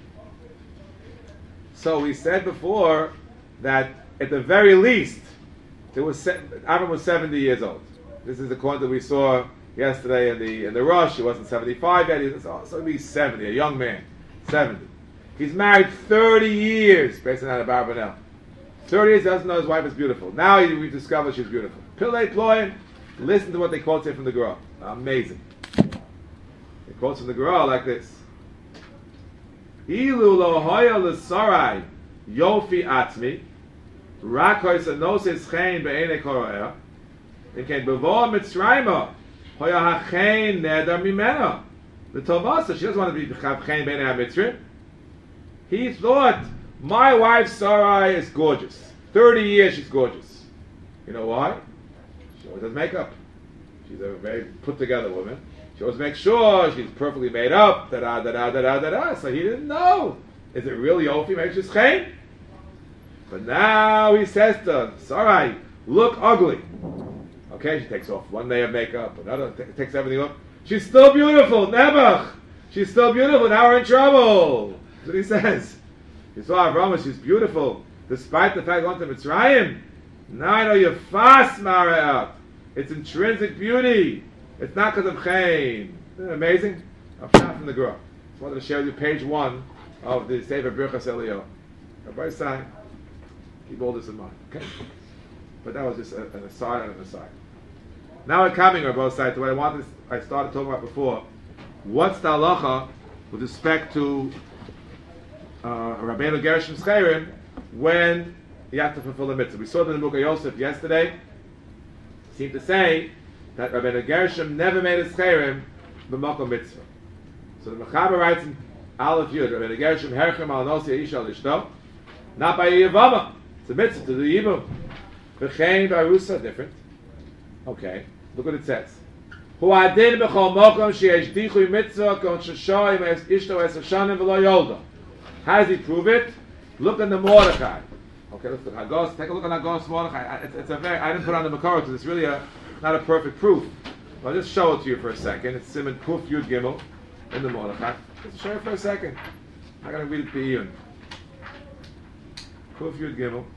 So we said before that at the very least, there was se- Avram was seventy years old. This is the quote that we saw yesterday in the in the rush. He wasn't seventy-five yet. He was oh, so he's seventy, a young man, seventy. He's married thirty years, based on that of Barbanel. thirty years, doesn't know his wife is beautiful. Now he, we discover she's beautiful. Pillei Ploim, listen to what they quote here from the Gemara. Amazing. They quote from the Gemara like this. Ilu lo hoya l'sarai yofi atzmi rak hoysa noses chen be'enei koro'eh Inkein bevo mitzrayma hoya hachein neder mimena. The Tovasa, she doesn't want to be chav chen be'enei ha-mitzrim. He thought, my wife Sarai is gorgeous. Thirty years she's gorgeous. You know why? She always does makeup. She's a very put together woman. She always makes sure she's perfectly made up. Da da da da da da da da. So he didn't know. Is it really Yofi? Maybe she's chen. But now he says to her, Sarai, look ugly. Okay, she takes off one layer of makeup, another t- takes everything off. She's still beautiful, Nebuch. She's still beautiful. Now we're in trouble. That's what he says. You saw Avraham, she's beautiful, despite the fact going to Mitzrayim. Now I know you're fast, Mara'at. It's intrinsic beauty. It's not because of chen. Isn't it amazing? I'm shot from the Gemara. Just wanted to share with you page one of the Sefer Birchas Eliyahu. Everybody sign. Keep all this in mind. Okay? But that was just a, an aside and an aside. Now we're coming, Rabbi Osai, to what I wanted. I started talking about before. What's the halacha with respect to uh, Rabbeinu Gershom Scheirim when you have to fulfill the mitzvah? We saw that in the book of Yosef yesterday. It seemed to say that Rabbeinu Gershom never made a Scheirim b'makom mitzvah. So the Mechaber writes in Aleph Yud, Rabbeinu Gershom herchem al nosi isha l'ishto, not by Yevama. It's a mitzvah to do Yibum. V'chein v'arusa, different. Okay, look what it says. Hu adin b'chol mokom sheyesh dichui mitzvah kon sheshoim es ishto es hashanim v'lo yolda. How does he prove it? Look in the Mordechai. Okay, let's look. Hagos, take a look at Hagos Mordechai. It's, it's a very. I didn't put on the Makar because it's really a not a perfect proof. I'll just show it to you for a second. It's Simon Kuf Yud Gimel in the Mordechai. Just show it for a second. I'm not going to read it to you. Kuf Yud Gimel.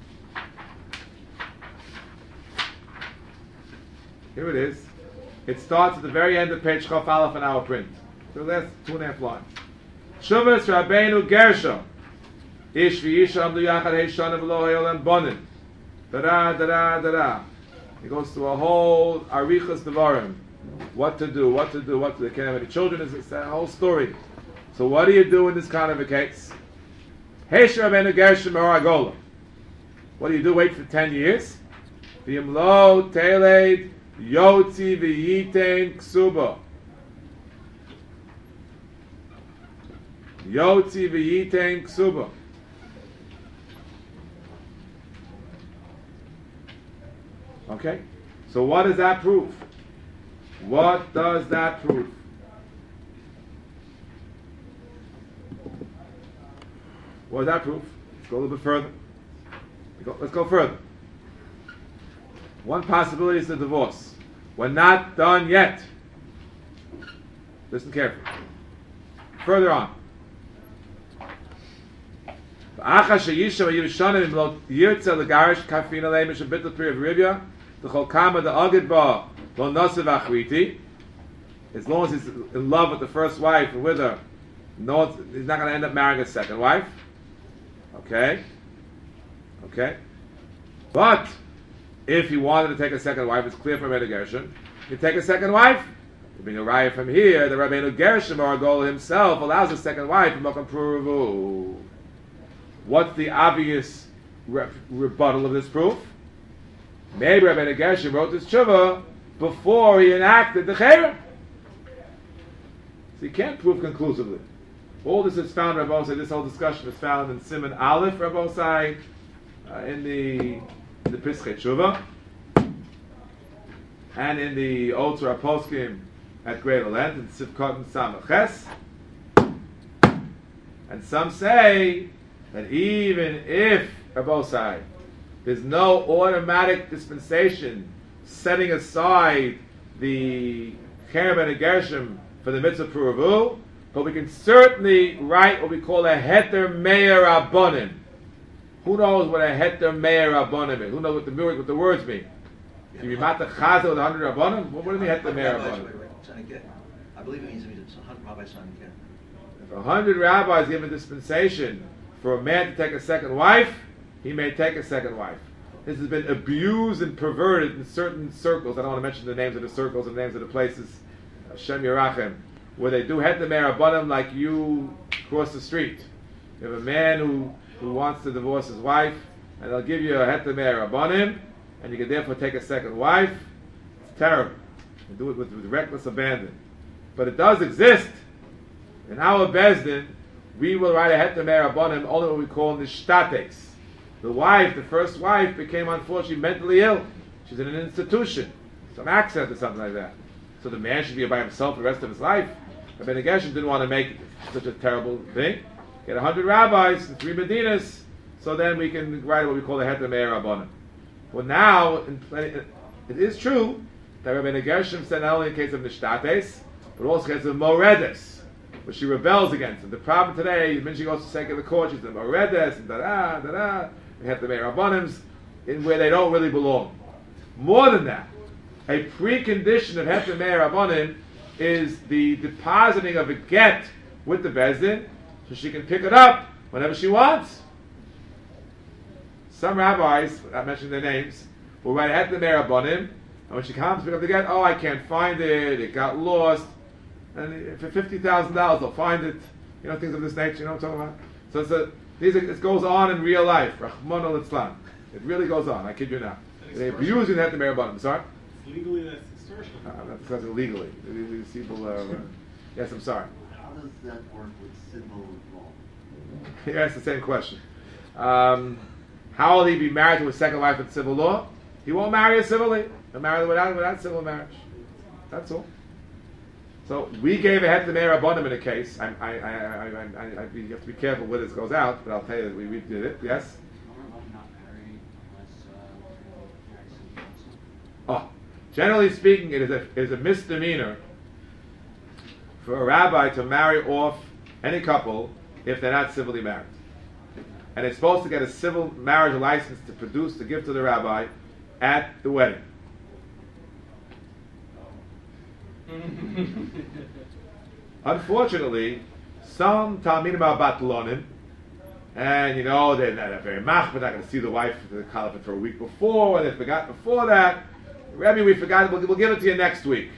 Here it is. It starts at the very end of page Chaf Aleph in our print. The last two and a half lines. Shuvas Rabbeinu Gershom. Ish v'isha amdu yachad heishana v'lo hayolem bonin. Da-da, da-da, da-da. He goes through a whole arichas devarim. What to do, what to do, what to do. They can't have any children. It's a whole story. So what do you do in this kind of a case? Heish Rabbeinu Gershom or Agola. What do you do? Wait for ten years? V'yimlo teleid yotzi v'yitein ksuba. Yotzi v'yitein ksuba. Okay? So what does that prove? What does that prove? What does that prove? Let's go a little bit further. Let's go, let's go further. One possibility is the divorce. We're not done yet. Listen carefully. Further on. As long as he's in love with the first wife and with her, no, he's not going to end up marrying a second wife. Okay? Okay? But if he wanted to take a second wife, it's clear from Rabbeinu Gershom, he take a second wife. To bring a raya from here, the Rabbeinu Gershom or Agola himself allows a second wife from Mokum Pruvu. What's the obvious re- rebuttal of this proof? Maybe Rabbeinu Gershom wrote this tshuva before he enacted the cherem. So you can't prove conclusively. All this is found, Rabbosai, this whole discussion is found in Siman Aleph, Rabbosai, uh, in the in the Pischei Tshuva, and in the Otzar Poskim at greater length, in Sivkot and Samaches. And some say that even if, Rabbosai, there's no automatic dispensation setting aside the Cherem and Gershom for the mitzvah Puravu, but we can certainly write what we call a Heter Meir Rabbonim. Who knows what a Heter Meir Rabbonim is? Who knows what the, what the words mean? If you mat the Chazal with a hundred Rabbonim, what do you mean Heter Meir Rabbonim? I believe it means it's a hundred rabbis signing again. If a hundred rabbis give a dispensation for a man to take a second wife, he may take a second wife. This has been abused and perverted in certain circles. I don't want to mention the names of the circles and the names of the places. Hashem Yerachem, where they do Heter Meir Rabbonim like you cross the street. You have a man who, who wants to divorce his wife, and they'll give you a Heter Meir Rabbonim, and you can therefore take a second wife. It's terrible. You do it with, with reckless abandon. But it does exist. In our Bezdin, we will write a Heter Meir Rabbonim only what we call nishtates. The wife, the first wife, became unfortunately mentally ill. She's in an institution, some accident or something like that. So the man should be by himself the rest of his life. Rabbeinu Gershom didn't want to make such a terrible thing. Get a hundred rabbis and three medinas, so then we can write what we call a Heter Meir Rabbonim. Well, now in, it is true that Rabbeinu Gershom said not only in case of nishtates, but also in case of moredes, which she rebels against. And the problem today, when she goes to secular court, she's the moredes and da da da da. We have the Meir Rabbonims in where they don't really belong. More than that, a precondition of Heter Meir Rabbonim is the depositing of a get with the Bezdin, so she can pick it up whenever she wants. Some rabbis, I'm mentioning their names, will write Heter Meir Rabbonim, and when she comes to pick up the get, oh, I can't find it, it got lost, and for fifty thousand dollars they'll find it, you know, things of this nature, you know what I'm talking about? So it's a, these are, it goes on in real life, Rahman al-Islam. It really goes on, I kid you not. They abuse Heter Meir Rabbonim, sorry? Legally, that's extortion. Uh, I'm not discussing legally. These people are, uh, yes, I'm sorry. How does that work with civil law? He asked the same question. Um, how will he be married to a second wife in civil law? He won't marry her civilly. He'll marry her without, without civil marriage. That's all. So we gave a het to Meir Rabbanim in a case. I, I, I, I, I, I, I, you have to be careful where this goes out, but I'll tell you that we, we did it. Yes. Oh, generally speaking, it is a it is a misdemeanor for a rabbi to marry off any couple if they're not civilly married, and it's supposed to get a civil marriage license to produce to give to the rabbi at the wedding. Unfortunately, some Talmidim are batlonim, and you know they're not very mach, but not going to see the wife for the caliphate for a week before, and they forgot before that. Rebbe, we forgot. We'll, we'll give it to you next week.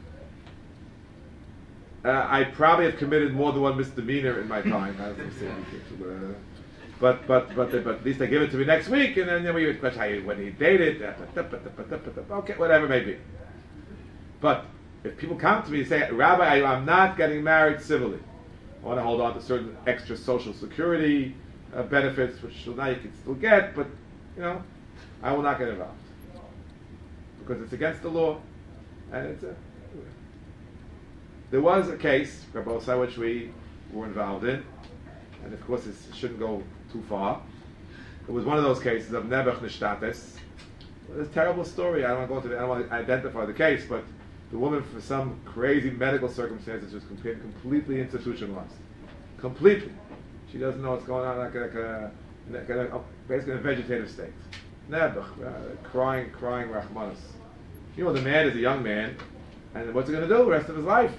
Uh, I probably have committed more than one misdemeanor in my time. I don't say anything, but but but but at least they give it to me next week, and then, then we would question how you, when he dated. Okay, whatever it may be. But if people come to me and say, Rabbi, I, I'm not getting married civilly. I want to hold on to certain extra social security uh, benefits, which now you can still get, but you know, I will not get involved because it's against the law, and it's a. There was a case, Rabosai, which we were involved in, and of course it shouldn't go too far. It was one of those cases of Nebuch Nishtates. It's a terrible story. I don't want to go into the, I don't want to identify the case, but the woman, for some crazy medical circumstances, was completely, completely institutionalized. Completely. She doesn't know what's going on, like a, like a, like a, basically in a vegetative state. Nebuch, uh, crying, crying, Rachmanis. You know, the man is a young man, and what's he going to do the rest of his life?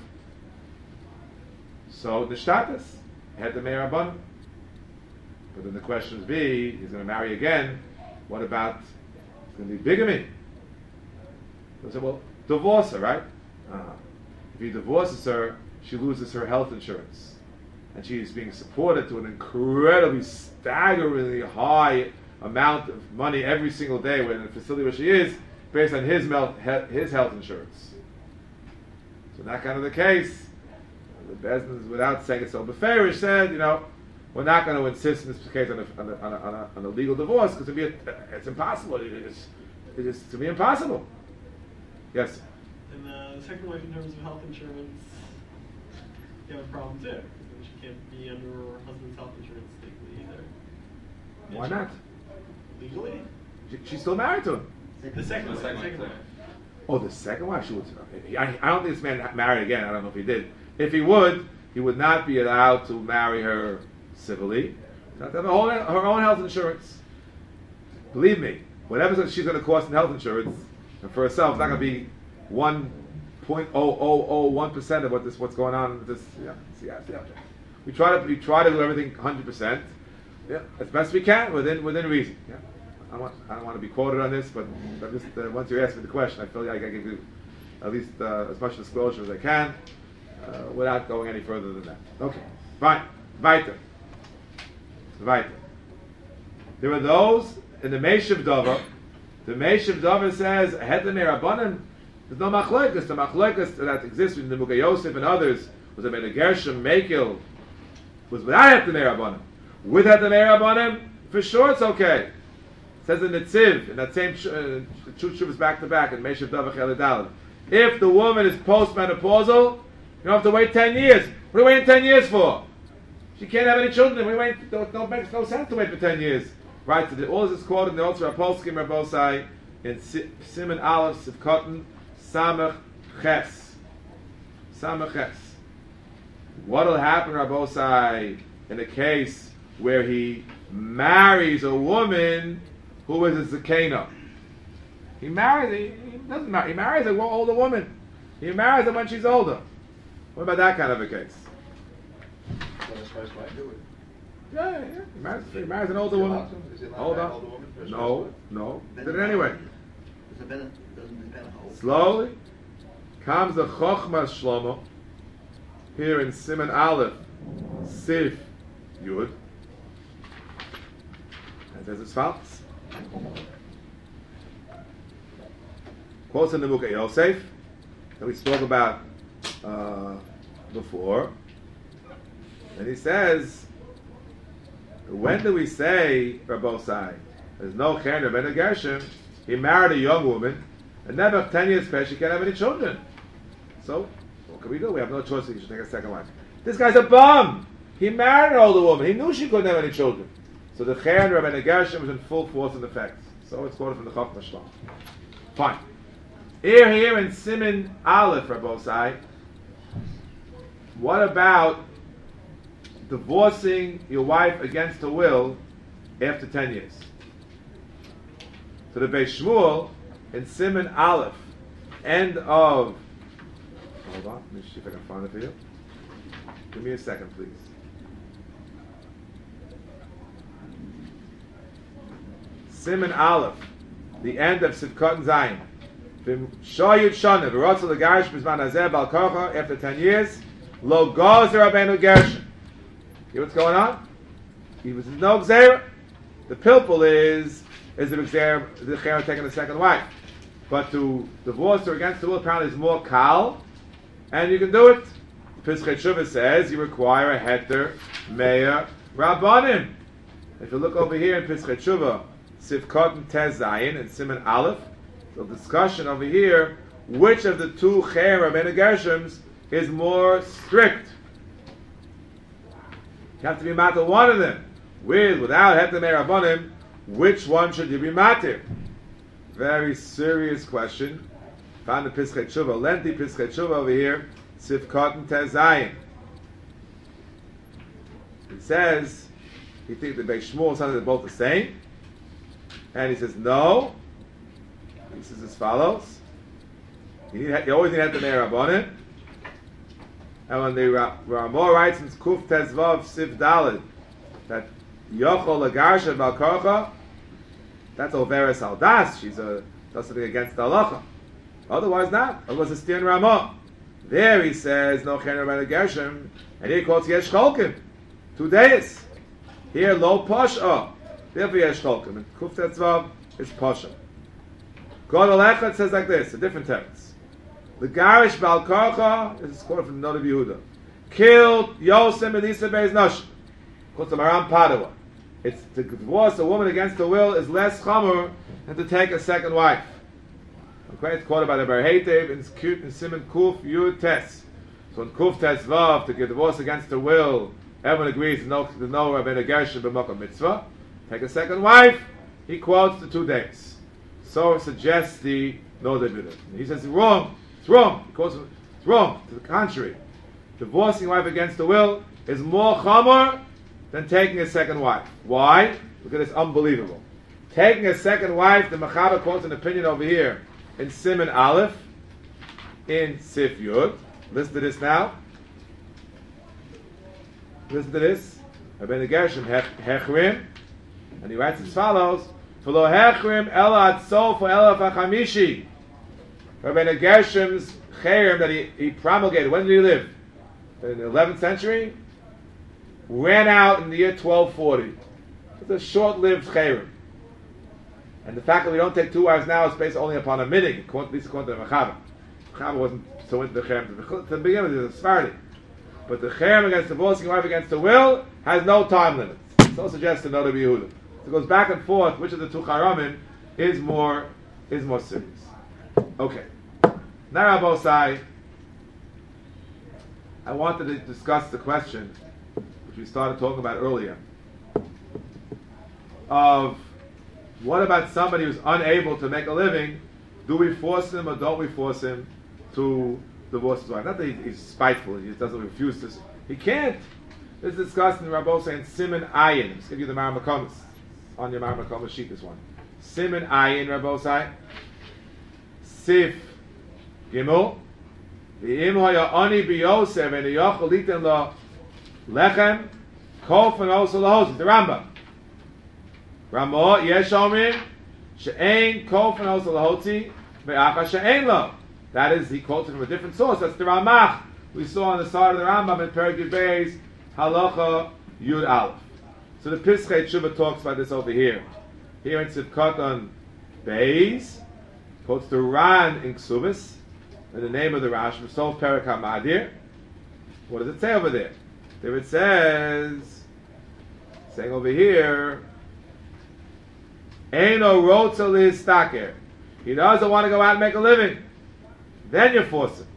So the status had the Meir Rabbanim. But then the question is B, he's going to marry again. What about, it's going to be bigamy? So I said, well, divorce her, right? Uh, if he divorces her, she loses her health insurance. And she is being supported to an incredibly, staggeringly high amount of money every single day in the facility where she is, based on his, mel- his health insurance. So in that kind of the case, the Bezdin, without saying it so beferish, said, you know, we're not going to insist in this case on a, on a, on a, on a, on a legal divorce because it's impossible. It is, it is to be impossible. Yes? And uh, the second wife, in terms of health insurance, you have a problem too. Because she can't be under her husband's health insurance legally either. Why not? Legally? She, she's still married to him. The second wife. The second wife. Oh, the second wife? She would. Okay. I, I don't think this man married again. I don't know if he did. If he would, he would not be allowed to marry her civilly. Not to have her own, her own health insurance. Believe me, whatever she's going to cost in health insurance, and for herself, it's not going to be one point oh oh oh one percent of what this what's going on with this. Yeah, yeah, yeah. We try to we try to do everything one hundred percent. Yeah, as best we can within within reason. Yeah. I don't want I don't want to be quoted on this, but, but just, uh, once you ask me the question, I feel like I can give you at least uh, as much disclosure as I can. Uh, without going any further than that. Okay, fine. Weiter. Weiter. There are those in the Meishav Dover. The Meishav Dover says, Het Meir Rabbanim, there's no machlokas. The machlokas that exists in the Mugay Yosef and others was a Ben Gershom, Mekil, was without Het Meir Rabbanim. With Het Meir Rabbanim, for sure it's okay. It says in the Tziv, in that same uh, two shuvas back to back, in Meishav Dover Chel Daled. If the woman is postmenopausal, you don't have to wait ten years. What are you waiting ten years for? She can't have any children. We wait. No, no, makes no sense to wait for ten years, right? So the, all this is quoted in the Otzar Apolskim Rabosai in Siman Aleph Sivkotten Samach Ches. Samach Ches. What will happen, Rabosai, in a case where he marries a woman who is a zakena? He marries. He, he doesn't marry. He marries an older woman. He marries her when she's older. What about that kind of a case? So his first wife do it. Yeah, yeah, yeah. He marries, he marries an older woman. Is it allowed Hold to have on. older woman for his No, first wife? no. Did it anyway. Does it ben- doesn't depend on how Slowly comes the Chochmas Shlomo here in Siman Aleph, Sif Yud. And says as follows. Quotes in the Mukha Yosef that we spoke about uh, before. And he says, when do we say, Rabosai, there's no Chen Ben Gershom, he married a young woman, and never ten years past she can't have any children. So, can we do? We have no choice. He should take a second wife. This guy's a bum. He married an older woman. He knew she couldn't have any children. So the Cher and Rabbeinu Gershom was in full force and effect. So it's quoted from the Chachma Shlom. Fine. Here, here in Siman Aleph, Rabbosai, what about divorcing your wife against her will after ten years? So the Beis Shmuel in Siman Aleph, end of. Hold on, let me see if I can find it for you. Give me a second, please. Siman Aleph, the end of Sivkot and Zayin. Shoyut Shana, v'rotzel legarish b'zman hazeh bal kocha, after ten years, lo gozer Rabbeinu Gershom. See what's going on? He was no gzera. The pilpul is is the gzera, the cher taking a second wife. But to divorce her against the will apparently is more kal, and you can do it. Pischei Tshuva says you require a heter meya rabbanim. If you look over here in Pischei Tshuva, Sivkot and Tez Zayin and Siman Aleph, the discussion over here, which of the two cher Rabbeinu Gershoms is more strict? You have to be matir one of them. With, without heter meya rabbanim, which one should you be matir? Very serious question. Found the Pischei Tshuva, lengthy Pischei Tshuva over here, Sivkot and Tez Zayin. It says, he thinks the Beis Shmuel sounds they're both the same. And he says, no. He says as follows. You, need, you always need to have the Meir Rabbanim. And when the Ramah writes in Kuf Tezvav Siv Daled that Yochol Lagarsha Balkocha, that's Overes Aldas. She's a, does something against the halacha. Otherwise not. Otherwise it's Stian Ramah. There he says, no Chen Rabbeinu Gershom. And here he quotes Yesh Cholkim. Two days. Here, Lo Posha. Therefore Yesh Cholkim. And Kuf Tezvav is Posha. God Alechad says like this, a different text. The Garish Bal Korcha, this is quoted from the Noda Yehuda, killed Yosem Elisa Beis Nosh. Quotes from Aram Padua. It's to divorce a woman against her will is less chomer than to take a second wife. Okay, it's quoted by the Bar Heitev in Siman Kuf Yud Tes. So in Kuf Tes Vav, to get divorced against her will, everyone agrees there's no, there's no Rabbeinu Gershom b'Makom Mitzvah. Take a second wife, he quotes the two days. So suggests the Noda Yehuda. He says it's wrong. It's wrong. He quotes it's wrong. To the contrary, divorcing a wife against the will is more chomer than taking a second wife. Why? Because it's unbelievable. Taking a second wife, the Mechaber quotes an opinion over here in Siman Aleph, in Sif Yud. Listen to this now. Listen to this. Rabbeinu Gershom Hechrim, and he writes as follows: V'lo Hechrim ela atzof ela fachamishi. Rabbeinu Gershom's cherem that he, he promulgated. When did he live? In the eleventh century. Ran out in the year twelve forty. It's a short-lived cherem. And the fact that we don't take two wives now is based only upon a minig, at least according to the Mechaber. Mechaber wasn't so into the cherem to begin with, it was a Sephardi. But the cherem against divorcing a wife against the will has no time limit. So suggests the Noda Yehuda. So it goes back and forth, which of the two charamim is more is more serious. Okay. Now Rabbosai, I wanted to discuss the question which we started talking about earlier, of what about somebody who's unable to make a living? Do we force him or don't we force him to divorce his wife? Not that he's spiteful, he just doesn't refuse to. He can't. This is discussed in Rabbosai in Siman Ayin. I'm just give you the Maramakomis on your Maramakomis sheet. This one, Siman Ayin Rabbosai, Sif Gimel. V'im haya ani b'Yosef and yochel litin lo lechem kofen also lahos. The Rambam. Ramah yesh omrim she'ein kofen also lahoti ve'acha she'ein lo. That is, he quotes it from a different source. That's the Ramach we saw on the side of the Rambam in Perek Yud Beis Halacha Yud Aleph. So the Pischei Tshuva talks about this over here. Here in Sivkot on Beis, quotes the Ran in Ksubis, in the name of the Rash, Sof Perek HaMadir. What does it say over there? There it says, saying over here, Eino Rotzel is Staker. He doesn't want to go out and make a living. Then you force him.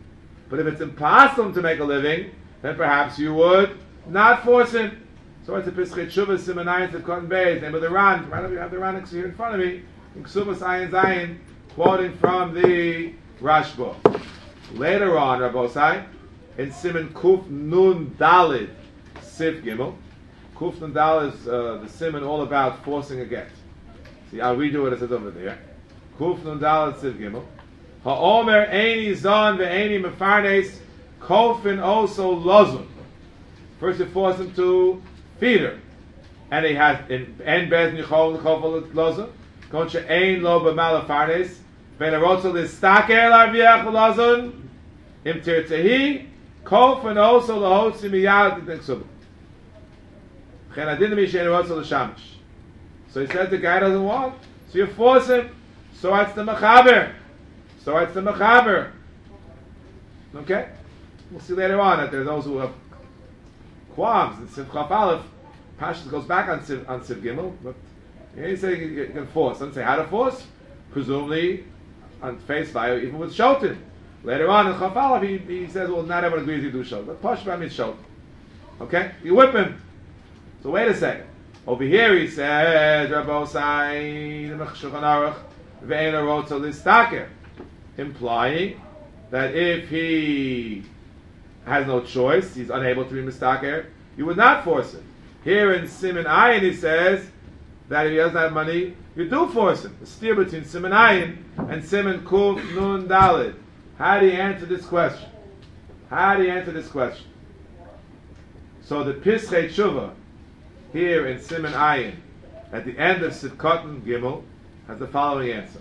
But if it's impossible to make a living, then perhaps you would not force him. So it's a Pischei Tshuva Simonayim to Cotton Bay's name of the Ran. Right, you have the Ran here in front of me. In Ksubas Ayin Zayin, quoting from the Rashba. Later on, Rabbosai, in Simon Kuf Nun Dalid Siv Gimel. Kuf Nun Dalid is uh, the Simon all about forcing a get. See, I'll read you what it says over there. Kuf Nun Dalid Siv Gimel. Ha'omer Eini Zon ve'Eini Mefarnes Kofin also Lozun. First you force him to feed her. And he has in En Bez Nichol Kofel Lozun. Kon she'ein lo b'mal Mefarnes. Ben Arotzel Listaker Larviach Lozun. Im Tirtehi Kofin also Lahotzi Miyad T'Neksubu. Chen Adin Mishen Arotzel L'Shamish. So he says the guy doesn't want. So you force him. So it's the Mechaber. So it's the Mechaber. Okay? We'll see later on that there are those who have qualms. In Siv Chaf Aleph, Pashas goes back on Siv, on Siv Gimel, but he say you, you can force. Doesn't say how to force. Presumably, on face value, even with Shotin. Later on in Chaf Aleph, he, he says, well, not everyone agrees you do Shotin. But Pashas means Shotin. Okay? You whip him. So wait a second. Over here he says, Rabbosai, the Shulchan Aruch, Ve'en Arotzel Listaker, implying that if he has no choice, he's unable to be mistaker, you would not force him. Here in Siman Ayin he says that if he doesn't have money, you do force him. The steer between Siman Ayin and Siman Kuf Nun Dalid. How do you answer this question? How do you answer this question? So the Pischei Tshuva here in Siman Ayin at the end of Sivkot Gimel has the following answer.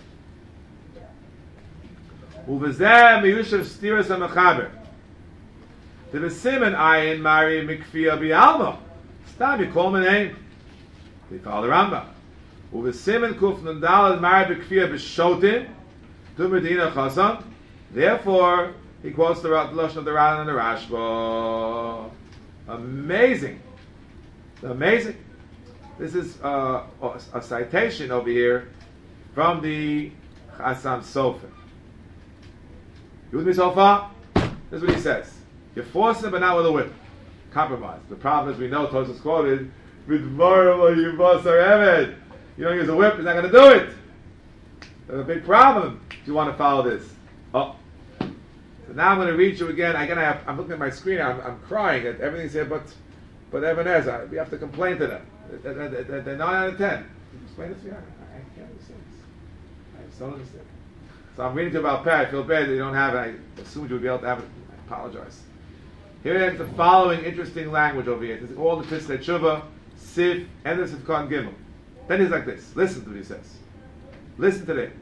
Uvezeh miyushav stiras ha'mechaber. The Siman Ayin Mari Mikfiya Bialma. Stam you call my name. They follow the Rambam. Uvesiman Kuf Nun Daled Mari Mikfiya B'Shotin. Du Medina Chasam. Therefore, he quotes the Lashon of the Ran and the Rashba. Amazing. Amazing. This is uh, a, a citation over here from the Chasam Sofer. You with me so far? This is what he says. You force him, but not with a whip. Compromise. The problem is we know Tosfos quoted, "With Marva you boss our Eved." You don't use a whip, he's not going to do it. There's a big problem if you want to follow this. Oh. So now I'm going to read you again. I'm, gonna have, I'm looking at my screen, I'm, I'm crying at everything's here, but but Evan Ezra, we have to complain to them. They're, they're, they're nine out of ten. Explain this to me. I, I can't understand this. I just don't understand. So I'm reading to you about Peh. I feel bad that you don't have it. I assumed you would be able to have it. I apologize. Here is the following interesting language over here. This is all the Pischei Tshuva, Siv, and the Sivkot Gimel. Then he's like this. Listen to what he says. Listen to this.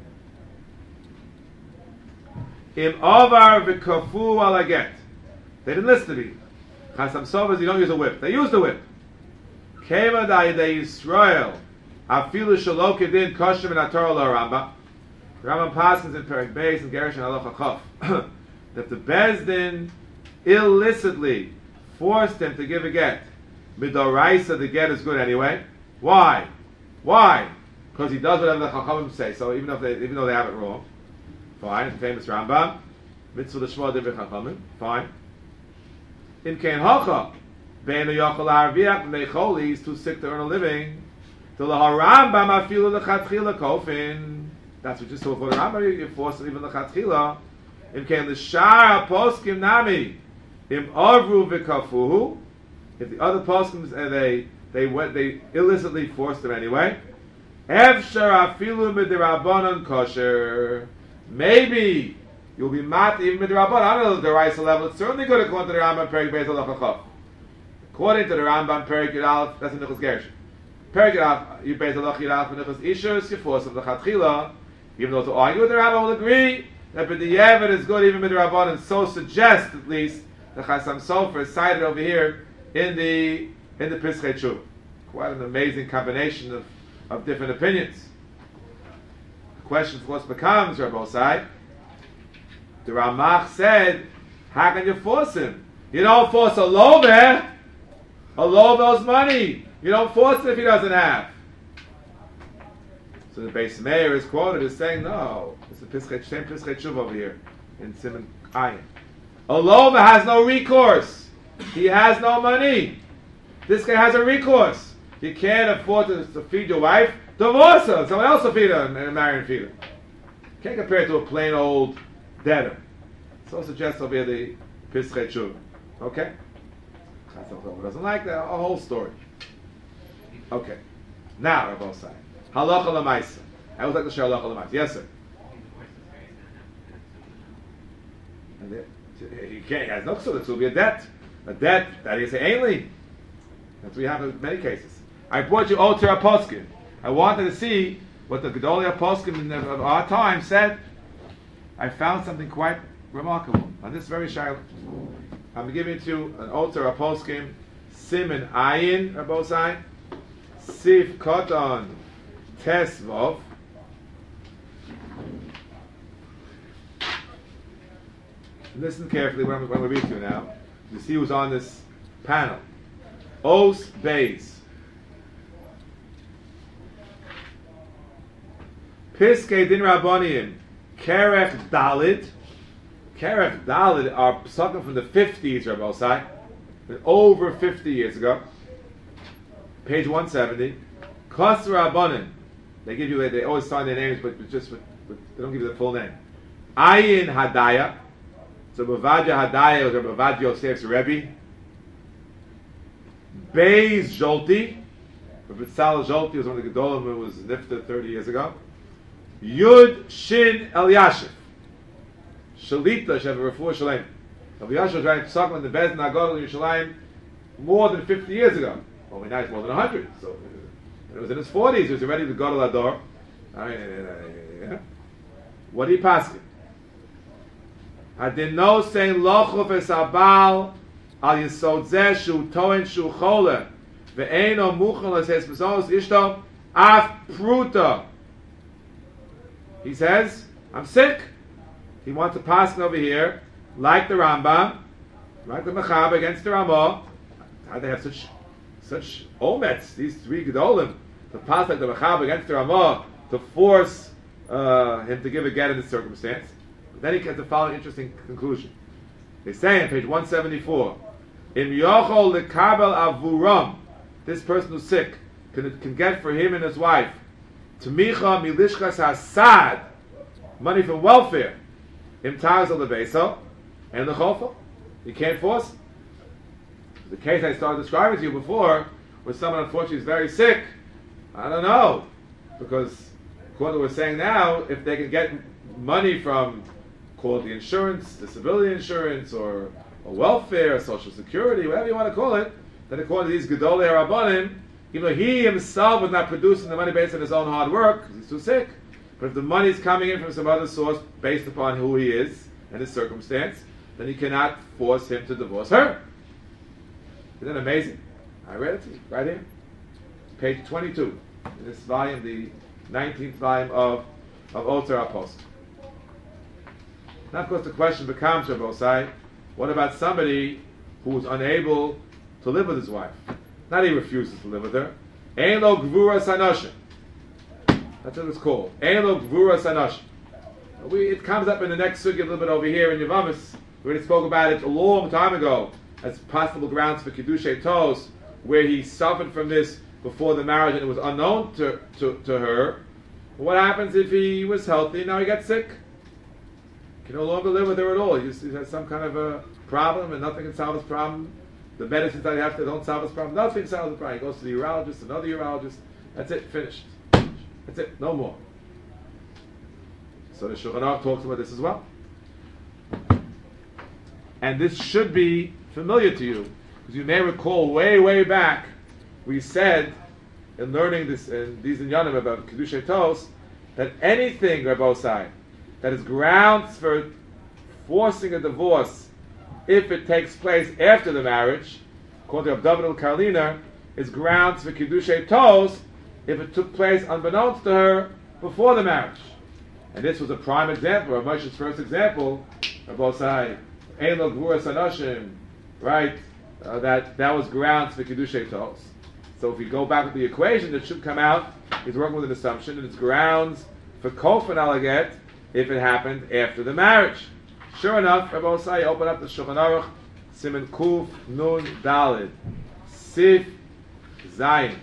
Im Avar v'kafu alaget. They didn't listen to me. Chasam Sofer, you don't use a whip. They used the whip. Kema da'idei Yisrael afilu shelo kedin kosher min haTorah LaRambam. The Rambam Paskins in Perek Beis and Gerish and Halacha Chaf that the Bezdin illicitly forced him to give a get. Midoraisa, the get is good anyway. Why? Why? Because he does whatever the Chachamim say. So even if they, even though they have it wrong, fine. It's the famous Rambam, Mitzvah L'Shmo Divrei Chachamim, fine. In Kein Hocha, Beinu Yochel Ha'arviach Meicholi, he's too sick to earn a living. To the Rambam Afilu L'Chatchila Kofin. That's what you saw for the Rambam. You force it even L'Chatchila. In Kein L'Shar Poskim Nami, Im Avru V'Kafuhu. If the other poskim uh, they they went they illicitly forced them anyway. Efshar Afilu Midrabanan Kosher. Maybe you'll be mat even Midrabanan. I don't know the Raisa level. It's certainly good according to the Rambam Perek Beis Halacha Chaf. According to the Rambam Perek Yud Aleph, that's in Nichos Gersh. Perek Yud Beis Halacha Yud Aleph Nichos Ishus. You force them L'Chatchila. Even though to argue with the Rambam will agree that B'diavad is good even Midrabanan. So suggests at least the Chasam Sofer cited over here in the in the Pischei Tshuva. Quite an amazing combination of, of different opinions. The question of course becomes, Rabbosai, the Ramach said, how can you force him? You don't force a lover. A lover owes money. You don't force it if he doesn't have. So the Beis Meir is quoted as saying, no, it's the Pischei, same Pischei Tshuva over here in Siman Ayin. A lova has no recourse. He has no money. This guy has a recourse. You can't afford to, to feed your wife. Divorce her. Someone else will feed her and, and marry and feed her. Can't compare it to a plain old debtor. So suggests over here the Pischei Tshuva. Okay? Chazal doesn't like that. A whole story. Okay. Now, Rabbi Osai. Halacha l'maisa. I would like to share halacha l'maisa. Yes, sir. And it, he can't. He has no so this will be a debt. A debt that is ainly. That's what we have in many cases. I brought you Oter HaPoskim. I wanted to see what the Gedolei HaPoskim of our time said. I found something quite remarkable on this very shiloh. I'm giving it to you an Oter HaPoskim, Siman Ayin, Rabosai, Sif Koton Tesvov. Listen carefully when we read to you now. You see who's on this panel. Os Beis. Piskei Din Rabbanim, Kerech Dalid. Kerech Dalid are something from the fifties, Rabbi Osai, over fifty years ago. Page one seventy. Kos Rabbanim. They give you, they always sign their names, but just with, with, they don't give you the full name. Ayin Hadaya. So Bavadia Hadaya was Rabbi Bavadia Yosef's Rebbe. Beis Jolti. Rabbi Tzal Jolti was one of the Gedolim who was nifta thirty years ago. Yud Shin Eliashiv. Shalita Shev Refuah Shalem. Eliashiv was writing Pesachim in the Bezdin Hagadol in Yerushalayim more than fifty years ago. Well, now it's more than one hundred. So uh, it was in his forties. He was already the Gadol Ador. I mean, uh, yeah. What did he pass him? Hadin no saying Lochuf es Abal al Yisod Zeh Shu Toen Shu Chole Ve'eno Muchel es Hes Bezonos Ishto Af Pruta. He says, I'm sick. He wants to pass over here, like the Rambam, like the Mechab against the Ramah. How they have such such omets, these three Gedolim, to pass like the Mechab against the Ramah, to force uh, him to give a get in this circumstance. But then he gets the following interesting conclusion. They say on page one seventy-four, Im yochol lekabel avuram, this person who's sick, can, can get for him and his wife, Tmicha milishkas hasad, money from welfare, im tazel lebeso, and the chofel. You can't force it. The case I started describing to you before, where someone unfortunately is very sick, I don't know, because according to what we're saying now, if they can get money from, call it the insurance, disability insurance, or, or welfare, or social security, whatever you want to call it, then according to these Gedolei Rabbanim, even though he himself was not producing the money based on his own hard work, because he's too sick, but if the money is coming in from some other source based upon who he is and his circumstance, then he cannot force him to divorce her. Isn't that amazing? I read it to you, right here. Page twenty-two, in this volume, the nineteenth volume of, of Oter HaPoskim. Now, of course, the question becomes, Rabbi Osai, what about somebody who was unable to live with his wife? Not he refuses to live with her. Ein lo gvura sanoshim. That's what it's called. Ein lo gvura sanoshim. We It comes up in the next sugi a little bit over here in Yavamis. We already spoke about it a long time ago as possible grounds for Kiddushay Tos, where he suffered from this before the marriage and it was unknown to, to, to her. What happens if he was healthy, now he got sick? He can no longer live with her at all. He, just, he has some kind of a problem and nothing can solve his problem. The medicines that he has to don't solve his problem. Nothing solves the problem. He goes to the urologist, another urologist. That's it, finished. That's it, no more. So the Shulchan Aruch talks about this as well. And this should be familiar to you, because you may recall way, way back, we said in learning this in these inyanim about Kiddushay Tos, that anything, Rabbi Osai, that is grounds for forcing a divorce if it takes place after the marriage, according to David al-Karliner, is grounds for Kiddushay Tos if it took place unbeknownst to her before the marriage. And this was a prime example, of Moshe's first example, Rabbi Osai, Ein lo gvura sanoshim, right? Uh, that that was grounds for Kiddushay Tos. So if we go back with the equation, it should come out, he's working with an assumption, and it's grounds for Kofan Alaget if it happened after the marriage. Sure enough, Rabbi Osai opened up the Shulchan Aruch, Siman Kuf Nun Dalid, Sif Zayin.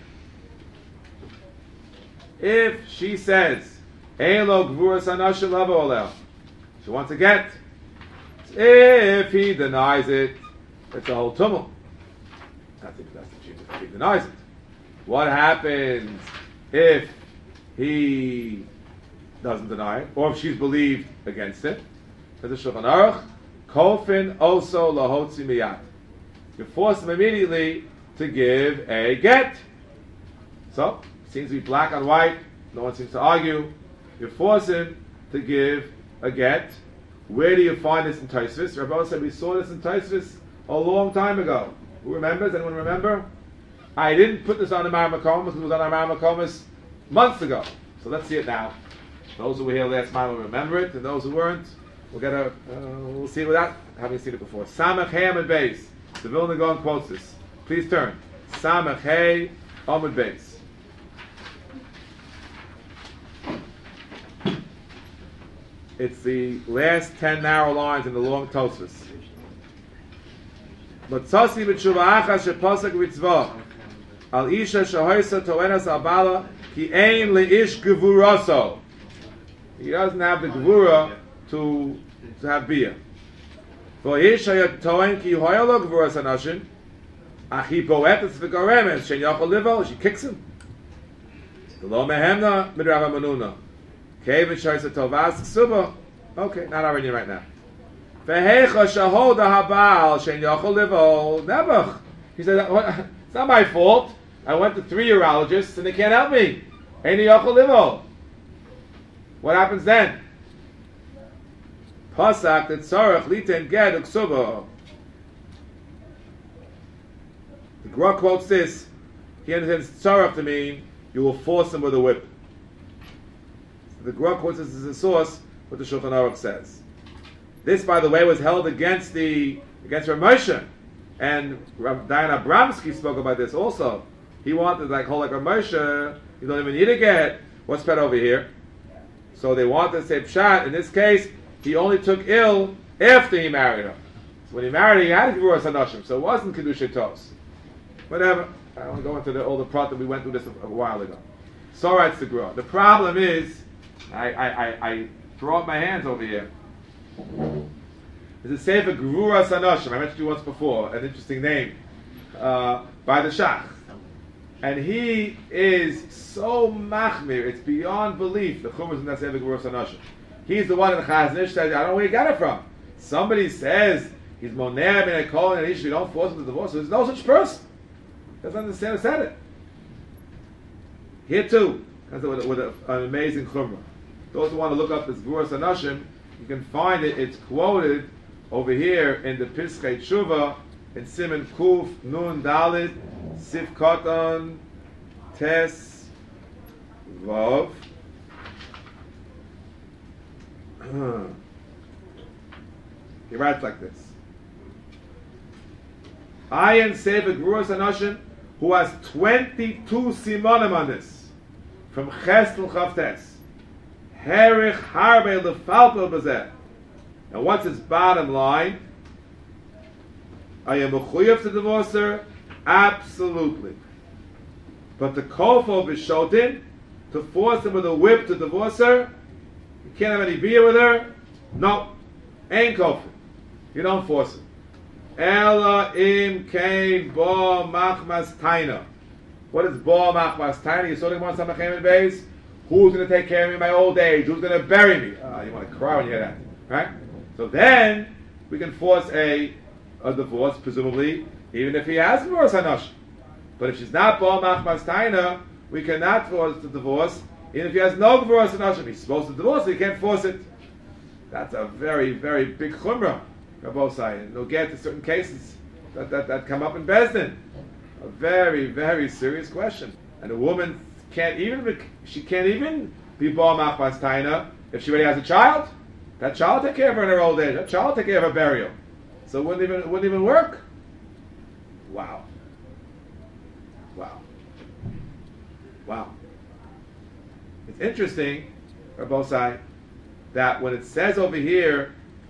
If she says, Ein lo gvuras hanashim lavo olel, she wants to get. If he denies it, it's a whole tumult. That's if that's the if he denies it. What happens if he doesn't deny it, or if she's believed against it? Says the Shulchan Aruch, Kofin also lahotzi miyat. You force him immediately to give a get. So, it seems to be black on white. No one seems to argue. You force him to give a get. Where do you find this in Tosfos? Rabbi said we saw this in Tosfos a long time ago. Who remembers? Anyone remember? I didn't put this on the Maramakomas because it was on our Maramakomas months ago. So let's see it now. Those who were here last time will remember it, and those who weren't, we'll get a. Uh, we'll see it without having seen it before. Samach Hey Amud Beis. The Vilna Gaon quotes this. Please turn. Samach Hey Amud Beis. It's the last ten narrow lines in the long Tosfos. Matzasi b'tshuva achas shepasak v'tzvah al isha shehoisa toenas abala ki ein leish gevuraso. He doesn't have the gevura to to have bia. V'yish hayat toen ki hoyalo gevuras hanashim achi poetes v'garemes shen yachol livo. She kicks him. Lo mehemna midrava manuna. Kevin Shaisa Tovas Suba. Okay, not already right now. Vehecha Shahoda Habal Shen Yachol Livo Nebuch. He said, it's not my fault. I went to three urologists and they can't help me. Ain't Yachol Livo. What happens then? Pasak that Sarach Liten Ged Uksuba. The Gra quotes this. He understands Sarach to mean you will force him with a whip. The Gra quotes this as a source, what the Shulchan Aruch says. This, by the way, was held against the against Rav Moshe, and Rav Dayan Abramsky spoke about this also. He wanted like hold like Rav Moshe, you don't even need to get what's pet over here. So they wanted to say pshat. In this case, he only took ill after he married her. So when he married her, he had to give her a sanashim, so it wasn't kedusha tos. Whatever. I don't want to go into the, all the plot that we went through this a, a while ago. So writes the Gra. The problem is. I, I, I, I throw up my hands over here. There's a Sefer Gevura Sanoshim. I mentioned you once before, an interesting name, uh, by the Shach. And he is so machmir, it's beyond belief, the Chumash in that Sefer Gevura Sanoshim. He's the one in the Chazon Ish says, I don't know where he got it from. Somebody says, he's Moneh ben Ekol and Ish, you don't force him to divorce. There's no such person. Doesn't understand who said it. Here too, with, a, with a, an amazing Chumrah. Those who want to look up this Gvuras Hanashim, you can find it. It's quoted over here in the Piskei Tshuva in Siman Kuf Nun Dalid Sif Katan Tes Vav. He writes like this: I am Sefer Gvuras Hanashim, who has twenty-two simonim on this, from Ches to Chavtes. Herich harbe lefalto bezeh. And what's its bottom line? I am mechuyev to divorce her? Absolutely. But the kofo b'shotin, to force him with a whip to divorce her, you can't have any beer with her? No. Ain't kofo. You don't force him. Ela im kein bo machmas taina. What is bo machmas taina? You saw the one Samach Hey Amud Beis? Who's going to take care of me in my old age? Who's going to bury me? Uh, you want to cry when you hear that, right? So then we can force a, a divorce, presumably, even if he has divorce hanash. But if she's not bo machmas taina, we cannot force the divorce, even if he has no divorce hanash. He's supposed to divorce, so he can't force it. That's a very, very big chumrah, Rabbi Osai. And we'll get to certain cases that, that, that come up in Beis Din. A very, very serious question. And a woman can't even be, she can't even be bo machmas taina if she already has a child. That child will take care of her in her old age. That child will take care of her burial. So it wouldn't even it wouldn't even work. Wow. Wow. Wow. It's interesting, Rabbi Osai, that when it says over here,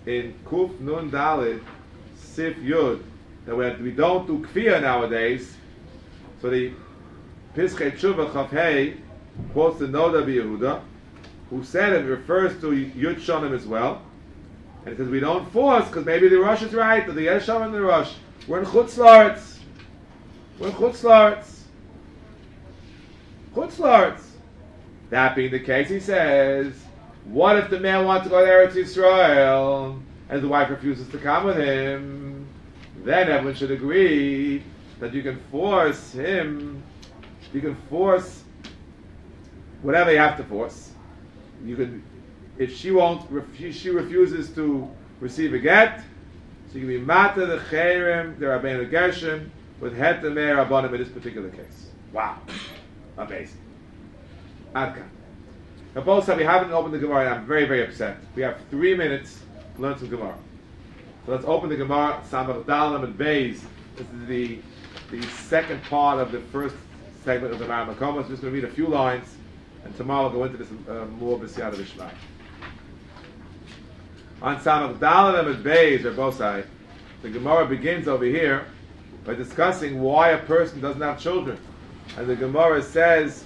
in Kuf Nun Dalid Sif Yud that when we don't do Kfiyah nowadays, so the Pischei Tshuva Chav Hei quotes the Noda B'Yehuda, who said it refers to Yud Shonim as well, and it says we don't force because maybe the Rosh is right, or the Yesh Shonim and the Rosh. We're in Chutz La'aretz. We're in Chutz La'aretz. Chutz La'aretz. That being the case, he says, what if the man wants to go to Eretz Yisrael and the wife refuses to come with him? Then everyone should agree that you can force him, you can force whatever you have to force. You can, if she won't, if she refuses to receive a get, so you can be mata the cherem, the Rabbeinu Gershom, with het the meir rabbanim in this particular case. Wow, amazing. Adkan. Now both said we haven't opened the Gemara, and I'm very, very upset. We have three minutes to learn some Gemara. So let's open the Gemara, Samach Dalam and Beis. This is the the second part of the first segment of the Gemara Makomos. I'm just going to read a few lines, and tomorrow we'll go into this uh, more b'siyata b'shmai. On Samach Dalam and Beis, Rabbosai, the Gemara begins over here by discussing why a person doesn't have children. And the Gemara says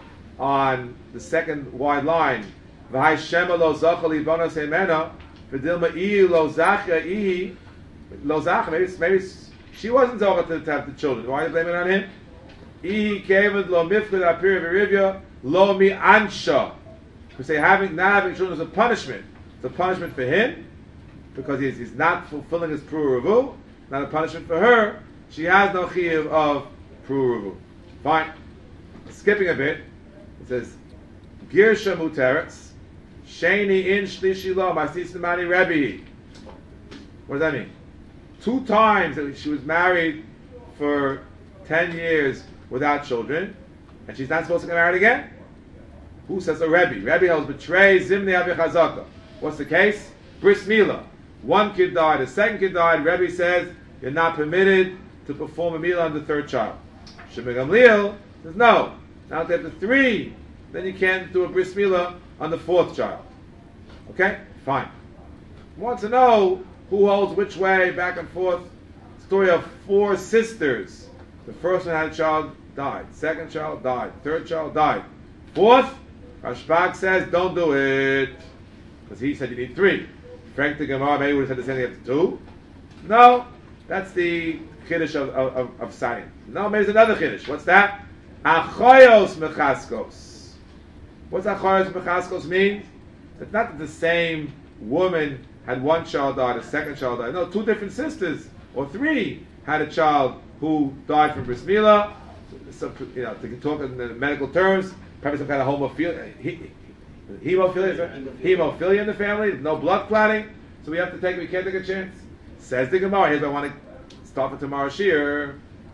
on the second wide line, V'hai shema lo zacha libanos hemena, v'dilma ihi lo zacha ihi, lo zacha, maybe, maybe she wasn't zacha to, to have the children. Why are you blaming it on him? Ihi kevad lo mifkud apir v'rivya, lo mi ansha. We say having, not having children is a punishment. It's a punishment for him, because he's, he's not fulfilling his pru revu, not a punishment for her. She has no chiyuv of pru revu. Fine. Skipping a bit, it says, Girsha Muteretz, Sheni in Shlishi Lo, Masis Nemani Rebbe. What does that mean? Two times that she was married for ten years without children, and she's not supposed to get married again? Who says a Rebbe? Rebbe holds betray Zimni Avi Chazaka. What's the case? Bris Mila. One kid died, a second kid died. Rebbe says you're not permitted to perform a Mila on the third child. Shimon Gamliel says no. Now if after three, then you can't do a bris milah on the fourth child. Okay? Fine. Want to know who holds which way, back and forth. Story of four sisters. The first one had a child, died. Second child, died. Third child, died. Fourth, Rashbag says, don't do it. Because he said you need three. Frank the Gemara maybe would have said the same thing, you have to do. No, that's the Kiddush of, of, of, of science. No, maybe there's another Kiddush. What's that? Achoyos mechaskos. What's achoyos mechaskos mean? It's not that the same woman had one child died, a second child died. No, two different sisters or three had a child who died from bris milah. So, you know, to talk in the medical terms, probably some kind of homophilia, he, hemophilia, hemophilia in the family. No blood clotting, so we have to take. We can't take a chance. Says the Gemara. Here's what I want to start for tomorrow's shir.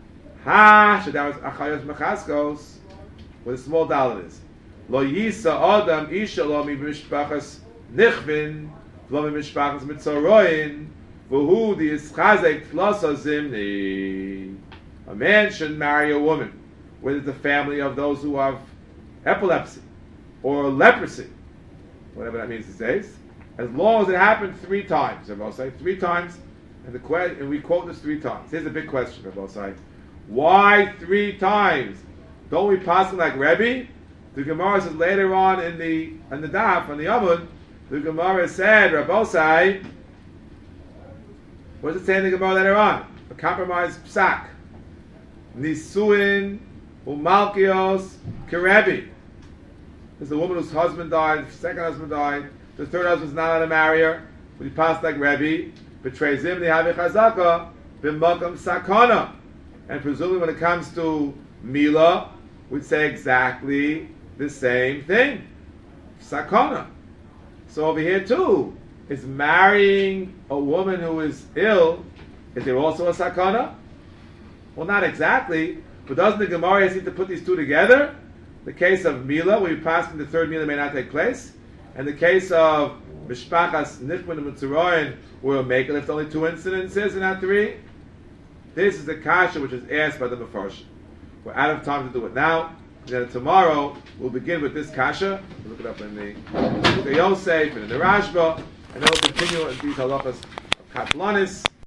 Ha, so that was achayos mechaskos, with a small dollar is. Lo yisa adam isha lo mi mishpachas nichvin, lo mi mishpachas mitzoroin, v'hu di yischazek tlosa zimni. A man should marry a woman, whether it's the family of those who have epilepsy, or leprosy, whatever that means these days, as long as it happened three times. They're both saying three times, and the que- and we quote this three times. Here's a big question. They're both saying, why three times? Don't we pass it like Rebbe? The Gemara says later on in the in the daf on the Amud, the Gemara said, Rabbosai, what does it say in the Gemara later on? A compromised psak. Nisuin umalkios kerebi. There's a woman whose husband died, second husband died, the third husband's not allowed to marry her, but he passed like Rebbe, betrays him, the havi chazaka, b'makam sakana. And presumably when it comes to Mila, we'd say exactly the same thing. Sakana. So over here too, is marrying a woman who is ill, is there also a sakana? Well, not exactly, but doesn't the Gemara seem to put these two together? The case of Mila, where you pass in the third Mila may not take place, and the case of Mishpachas Nichman and Mitzuroin, where we'll make it if only two incidences and not three. This is the kasha which is asked by the Mefarshim. We're out of time to do it now. And then tomorrow we'll begin with this kasha. We'll look it up in the Book of Yosef and in the Rashba, and then we'll continue in these halachas of Katlanis.